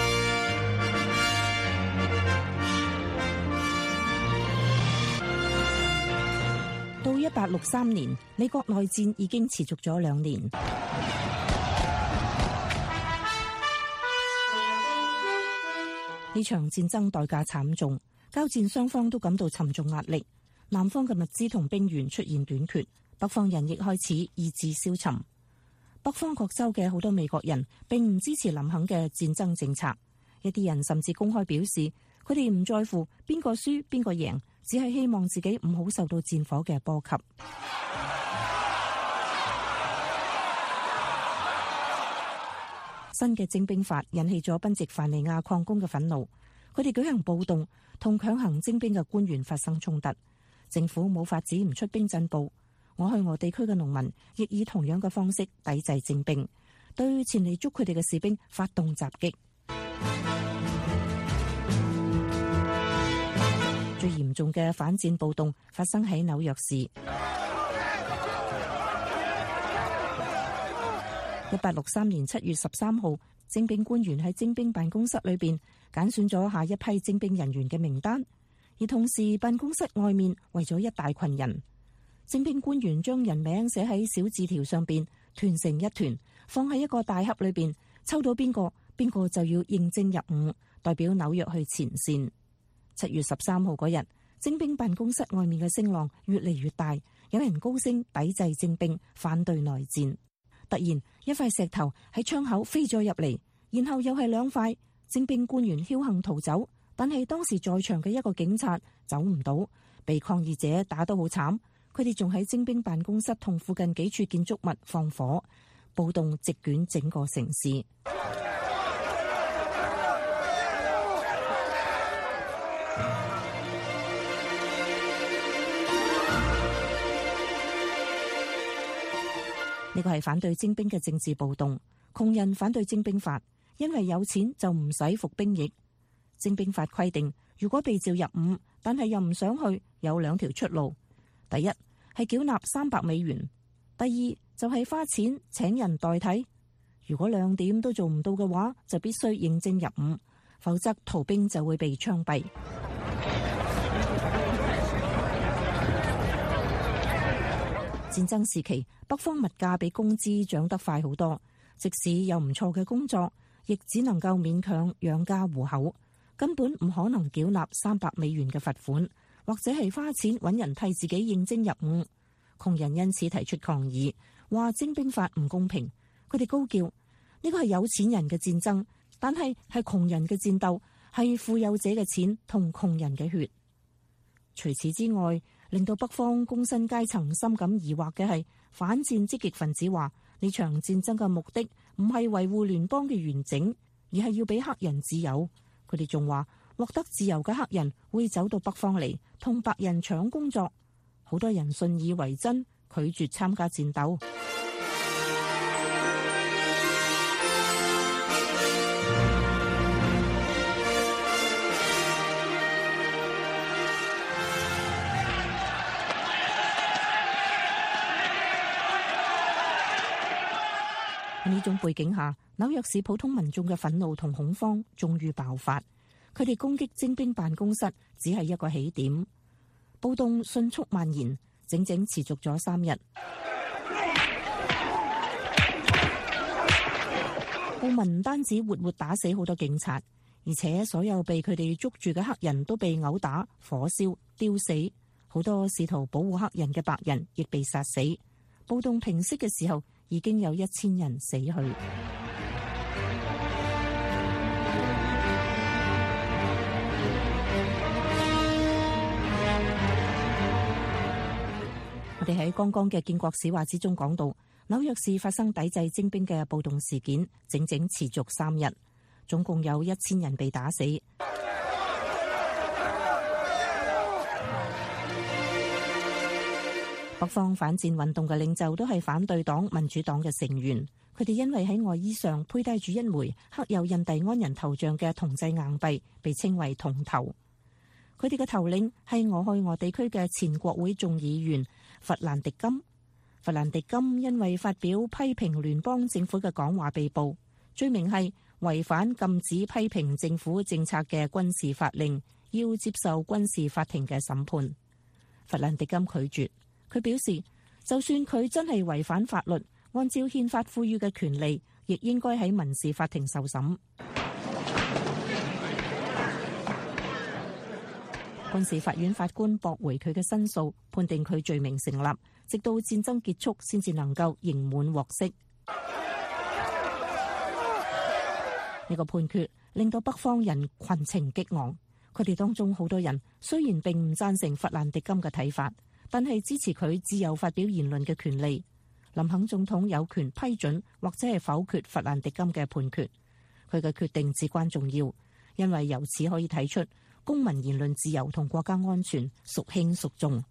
到一八六三年，美國內戰已經持續咗兩年。呢場戰爭代價慘重，交戰雙方都感到沉重壓力。南方嘅物資同兵員出現短缺，北方人亦開始意志消沉。北方各州嘅好多美國人並唔支持林肯嘅戰爭政策，一啲人甚至公開表示，佢哋唔在乎邊個輸邊個贏，只係希望自己唔好受到戰火嘅波及。新嘅徵兵法引起咗賓夕凡尼亞礦工嘅憤怒，佢哋舉行暴動，同強行徵兵嘅官員發生衝突。政府冇法子唔出兵鎮暴。我去我地區嘅農民亦以同樣嘅方式抵制徵兵，對前嚟捉佢哋嘅士兵發動襲擊。最嚴重嘅反戰暴動發生喺紐約市。一八六三年七月十三號，徵兵官員喺徵兵辦公室裏邊揀選咗下一批徵兵人員嘅名單，而同時辦公室外面圍咗一大群人。徵兵官員將人名寫喺小字條上邊，團成一團，放喺一個大盒裏邊，抽到邊個，邊個就要應徵入伍，代表紐約去前線。七月十三號嗰日，徵兵辦公室外面嘅聲浪越嚟越大，有人高聲抵制徵兵，反對內戰。突然，一塊石頭喺窗口飛咗入嚟，然後又係兩塊。徵兵官員僥倖逃走，但係當時在場嘅一個警察走唔到，被抗議者打得好慘。佢哋仲喺徵兵辦公室同附近幾處建築物放火，暴動席捲整個城市。呢個係反對徵兵嘅政治暴動。窮人反對徵兵法，因為有錢就唔使服兵役。徵兵法規定，如果被召入伍，但係又唔想去，有兩條出路。第一係繳納三百美元，第二就係花錢請人代替。如果兩點都做唔到嘅話，就必須應徵入伍，否則逃兵就會被槍斃。戰爭時期，北方物價比工資漲得快好多，即使有唔錯嘅工作，亦只能夠勉強養家糊口，根本唔可能繳納三百美元嘅罰款，或者係花錢揾人替自己應徵入伍。窮人因此提出抗議，話徵兵法唔公平。佢哋高叫：呢個係有錢人嘅戰爭，但係係窮人嘅戰鬥，係富有者嘅錢同窮人嘅血。除此之外，令到北方工薪階層深感疑惑嘅係，反戰積極分子話呢場戰爭嘅目的唔係維護聯邦嘅完整，而係要俾黑人自由。佢哋仲話，獲得自由嘅黑人會走到北方嚟同白人搶工作。好多人信以為真，拒絕參加戰鬥。喺呢種背景下，紐約市普通民眾嘅憤怒同恐慌終於爆發。佢哋攻擊徵兵辦公室只係一個起點，暴動迅速蔓延，整整持續咗三日。 暴民唔單止活活打死好多警察，而且所有被佢哋捉住嘅黑人都被毆打、火燒、吊死，好多試圖保護黑人嘅白人亦被殺死。暴動平息嘅時候，已經有一千人死去。我哋喺剛剛嘅建國史話之中講到，紐約市發生抵制徵兵嘅暴動事件，整整持續三日，總共有一千人被打死。北方反戰運動嘅領袖都係反對黨民主黨嘅成員，佢哋因為喺外衣上佩戴住一枚刻有印第安人頭像嘅銅製硬幣，被稱為銅頭。佢哋嘅頭領係俄亥俄地區嘅前國會眾議員弗蘭迪金。弗蘭迪金因為發表批評聯邦政府嘅講話被捕，罪名係違反禁止批評政府政策嘅軍事法令，要接受軍事法庭嘅審判。弗蘭迪金拒絕。佢表示，就算佢真係違反法律，按照憲法賦予嘅權利，亦應該喺民事法庭受審。軍事法院法官駁回佢嘅申訴，判定佢罪名成立，直到戰爭結束先至能夠刑滿獲釋。呢個判決令到北方人群情激昂，佢哋當中好多人雖然並唔贊成弗蘭迪金嘅睇法，但係支持佢自由發表言論嘅權利。林肯總統有權批准或者係否決弗蘭迪金嘅判決，佢嘅決定至關重要，因為由此可以睇出公民言論自由同國家安全孰輕孰重。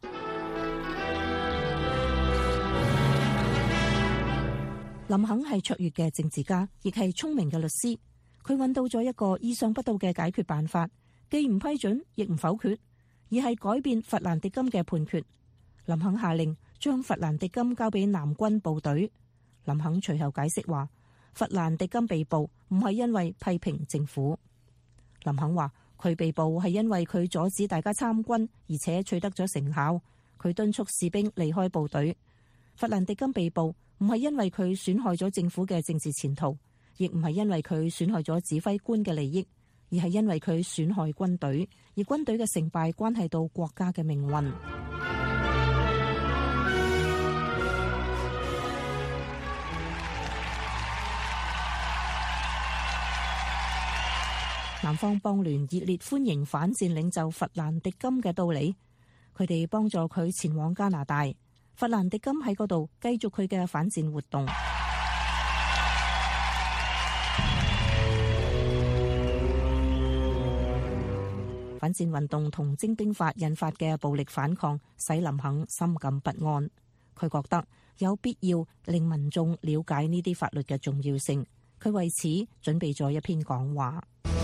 林肯係卓越嘅政治家，亦係聰明嘅律師，佢揾到咗一個意想不到嘅解決辦法，既唔批准亦唔否決，而係改變弗蘭迪金嘅判決。林肯下令將弗蘭迪金交俾南軍部隊。林肯隨後解釋話，弗蘭迪金被捕唔係因為批評政府。林肯話佢被捕係因為佢阻止大家參軍，而且取得咗成效。佢敦促士兵離開部隊。弗蘭迪金被捕唔係因為佢損害咗政府嘅政治前途，亦唔係因為佢損害咗指揮官嘅利益，而係因為佢損害軍隊，而軍隊嘅成敗關係到國家嘅命運。南方邦聯熱烈歡迎反戰領袖弗蘭迪金嘅到嚟，佢哋幫助佢前往加拿大。弗蘭迪金喺嗰度繼續佢嘅反戰活動。反戰運動同徵兵法引發嘅暴力反抗，使林肯深感不安。佢覺得有必要令民眾了解呢啲法律嘅重要性。佢為此準備咗一篇講話。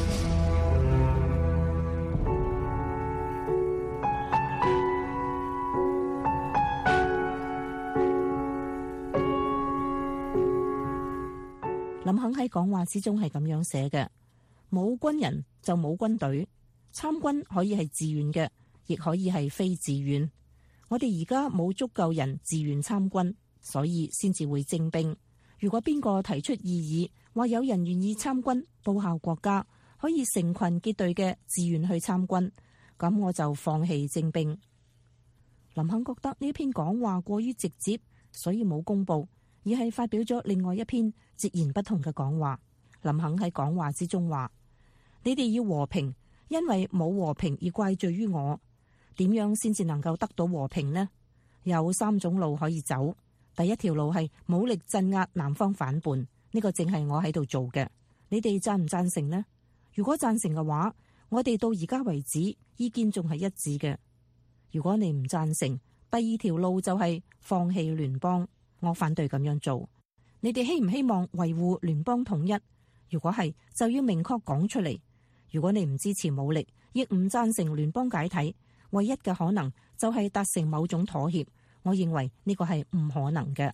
林肯喺講話之中係咁樣寫嘅：冇軍人就冇軍隊，參軍可以係自願嘅，亦可以係非自願。我哋而家冇足夠人自願參軍，所以先至會徵兵。如果邊個提出異議，話有人願意參軍報效國家，可以成群結隊嘅自願去參軍，咁我就放棄徵兵。林肯覺得呢篇講話過於直接，所以冇公佈，而係發表咗另外一篇截然不同嘅講話。林肯喺講話之中話：你哋要和平，因為冇和平而怪罪於我。點樣先至能夠得到和平呢？有三種路可以走。第一條路係武力鎮壓南方反叛，呢個正係我喺度做嘅。你哋贊唔贊成呢？如果贊成嘅話，我哋到而家為止意見仲係一致嘅。如果你唔贊成，第二條路就係放棄聯邦。我反對咁樣做。你哋希唔希望維護聯邦統一？如果係，就要明確講出嚟。如果你唔支持武力，亦唔贊成聯邦解體，唯一嘅可能就係達成某種妥協。我認為呢個係唔可能嘅。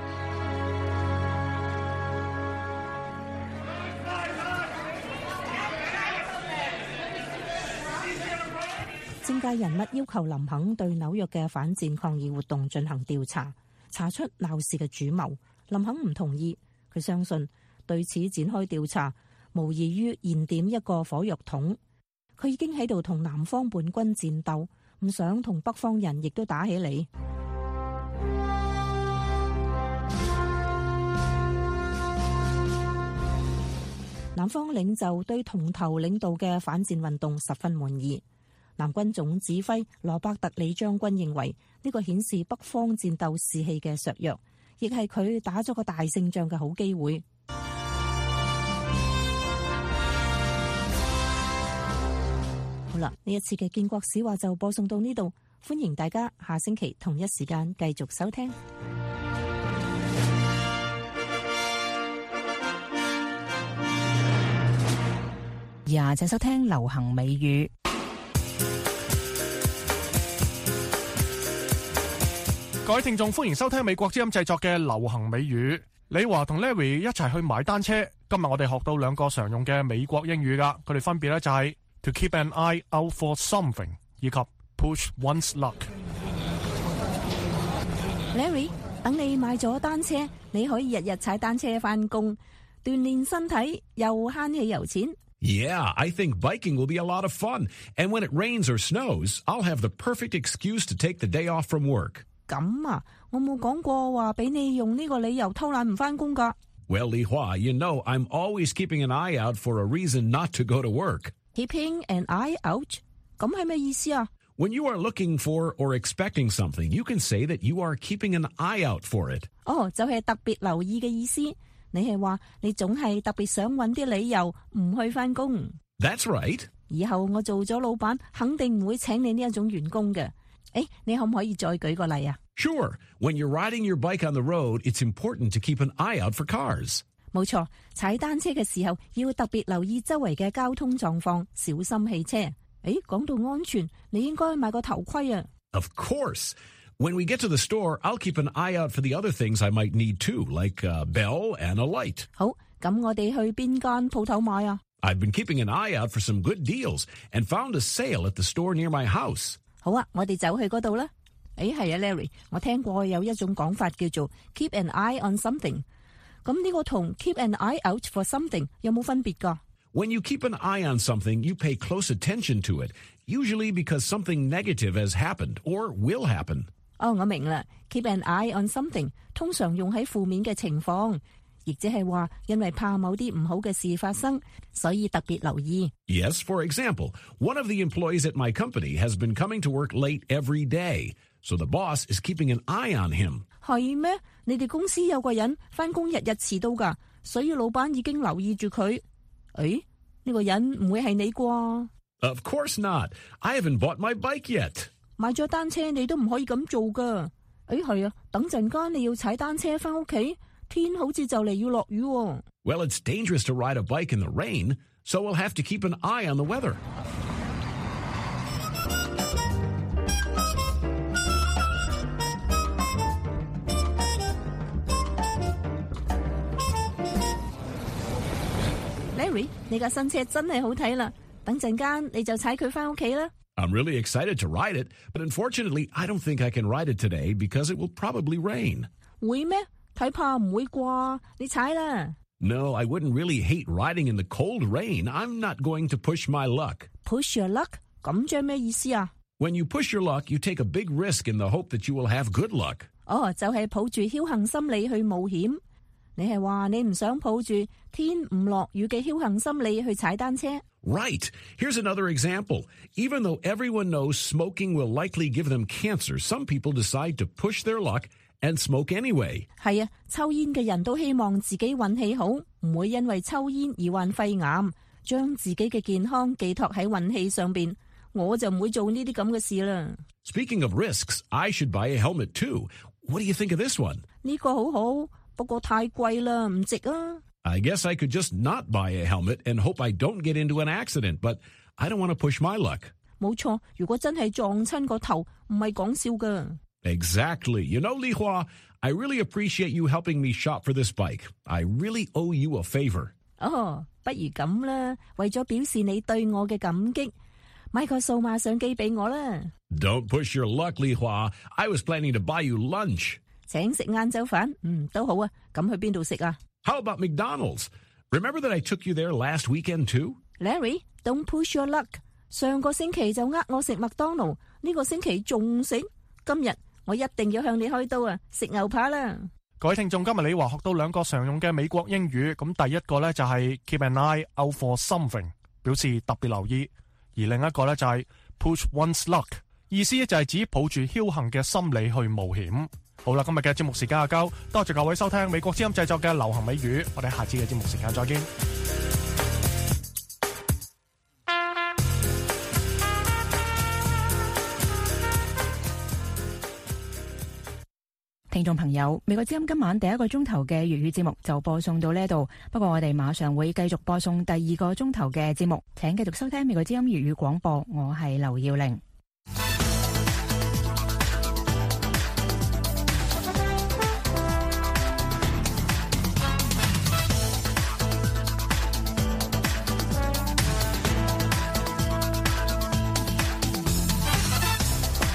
政界人物要求林肯對紐約嘅反戰抗議活動進行調查，查出鬧事嘅主謀。林肯唔同意，佢相信對此展開調查，無異於燃點一個火藥桶。佢已經喺度同南方叛軍戰鬥，唔想同北方人亦都打起嚟。南方領袖對銅頭領導嘅反戰運動十分滿意。南軍總指揮羅伯特里將軍認為呢個顯示北方戰鬥士氣嘅削弱，亦係佢打咗個大勝仗嘅好機會。好啦，呢一次嘅建國史話就播送到呢度，歡迎大家下星期同一時間繼續收聽。 呀，請收聽流行美語。 各位聽眾，歡迎收聽美國之音製作嘅流行美語。李華同 Larry 一齊去買單車。今日我哋學到兩個常用嘅美國英語噶，佢哋分別咧就係 to keep an eye out for something 以及 push one's luck。 Larry， 等你買咗單車，你可以日日踩單車返工，鍛煉身體又慳汽油錢。 Yeah, I think biking will be a lot of fun. And when it rains or snows, I'll have the perfect excuse to take the day off from work. 咁啊，我冇講過話俾你用呢個理由偷懶唔返工㗎。 Well, Li Hua, you know I'm always keeping an eye out for a reason not to go to work. Keeping an eye out? 咁係咩意思啊？ When you are looking for or expecting something, you can say that you are keeping an eye out for it. 哦，就係特別留意嘅意思。你係話你總係特別想揾啲理由唔去返工。 That's right. 以後我做咗老闆，肯定唔會請你呢一種員工嘅。誒，你可唔可以再舉個例啊？ Sure. When you're riding your bike on the road, it's important to keep an eye out for cars. 冇錯，踩單車嘅時候要特別留意周圍嘅交通狀況，小心汽車。誒，講到安全，你應該買個頭盔啊。 Of course. When we get to the store, I'll keep an eye out for the other things I might need too, like a bell and a light. 好，咁我哋去邊間鋪頭買啊？ I've been keeping an eye out for some good deals and found a sale at the store near my house. 好啊，我哋走去嗰度啦。誒，係啊 ，Larry， 我聽過有一種講法叫做 keep an eye on something。咁呢個同 keep an eye out for something 有冇分別㗎？ When you keep an eye on something, you pay close attention to it, usually because something negative has happened or will happen. 哦，我明啦。Keep an eye on something 通常用喺負面嘅情況，亦即係話因為怕某啲唔好嘅事發生，所以特別留意。 Yes, for example, one of the employees at my company has been coming to work late every day, so the boss is keeping an eye on him. 係咩？你哋公司有個人返工日日遲到噶，所以老闆已經留意住佢。誒，呢個人唔會係你啩？ Of course not. I haven't bought my bike yet. 買咗單車你都唔可以咁做噶。誒，係啊，等陣間你要踩單車返屋企，天好似就嚟要落雨喎。 Well, it's dangerous to ride a bike in the rain, so we'll have to keep an eye on the weather. Larry， 你架新車真係好睇啦，等陣間你就踩佢返屋企啦。 I'm really excited to ride it, but unfortunately, I don't think I can ride it today because it will probably rain. 會咩？睇怕唔會啩？你踩啦。 No, I wouldn't really hate riding in the cold rain. I'm not going to push my luck. Push your luck？ 咁即係咩意思啊？ When you push your luck, you take a big risk in the hope that you will have good luck. 哦，就係抱住僥倖心理去冒險。你係話你唔想抱住天唔落雨嘅僥倖心理去踩單車？ Right. Here's another example. Even though everyone knows smoking will likely give them cancer, some people decide to push their luck and smoke anyway. 係啊，抽煙嘅人都希望自己運氣好，唔會因為抽煙而患肺癌，將自己嘅健康寄託喺運氣上邊。我就唔會做呢啲咁嘅事啦。 Speaking of risks, I should buy a helmet too. What do you think of this one? 呢個好好，不過太貴啦，唔值啊。 I guess I could just not buy a helmet and hope I don't get into an accident, but I don't want to push my luck. 冇錯，如果真係撞親個頭，唔係講笑噶。 Exactly. You know, Li Hua, I really appreciate you helping me shop for this bike. I really owe you a favor. 哦，不如咁啦，為咗表示你對我嘅感激，買個數碼相機俾我啦。 Don't push your luck, Li Hua. I was planning to buy you lunch. 請食晏晝飯，嗯，都好啊。咁去邊度食啊 How about McDonald's? Remember that I took you there last weekend too? Larry, don't push your luck. 上個星期就呃我食麥當勞，呢個星期仲食，今日我一定要向你開刀啊！食牛扒啦！ 各位聽眾，今日你話學到兩個常用嘅美國英語，咁第一個呢就係 keep an eye out for something， 表示特別留意；而另一個呢就係 push one's luck， 意思就係指抱住僥倖嘅心理去冒險。好啦，今日嘅節目時間就夠，多謝各位收聽美國之音製作嘅流行美語，我哋下次嘅節目時間再見。 聽眾朋友，美國之音今晚第一個鐘頭嘅粵語節目就播送到呢度，不過我哋馬上會繼續播送第二個鐘頭嘅節目，請繼續收聽美國之音粵語廣播，我係劉耀玲。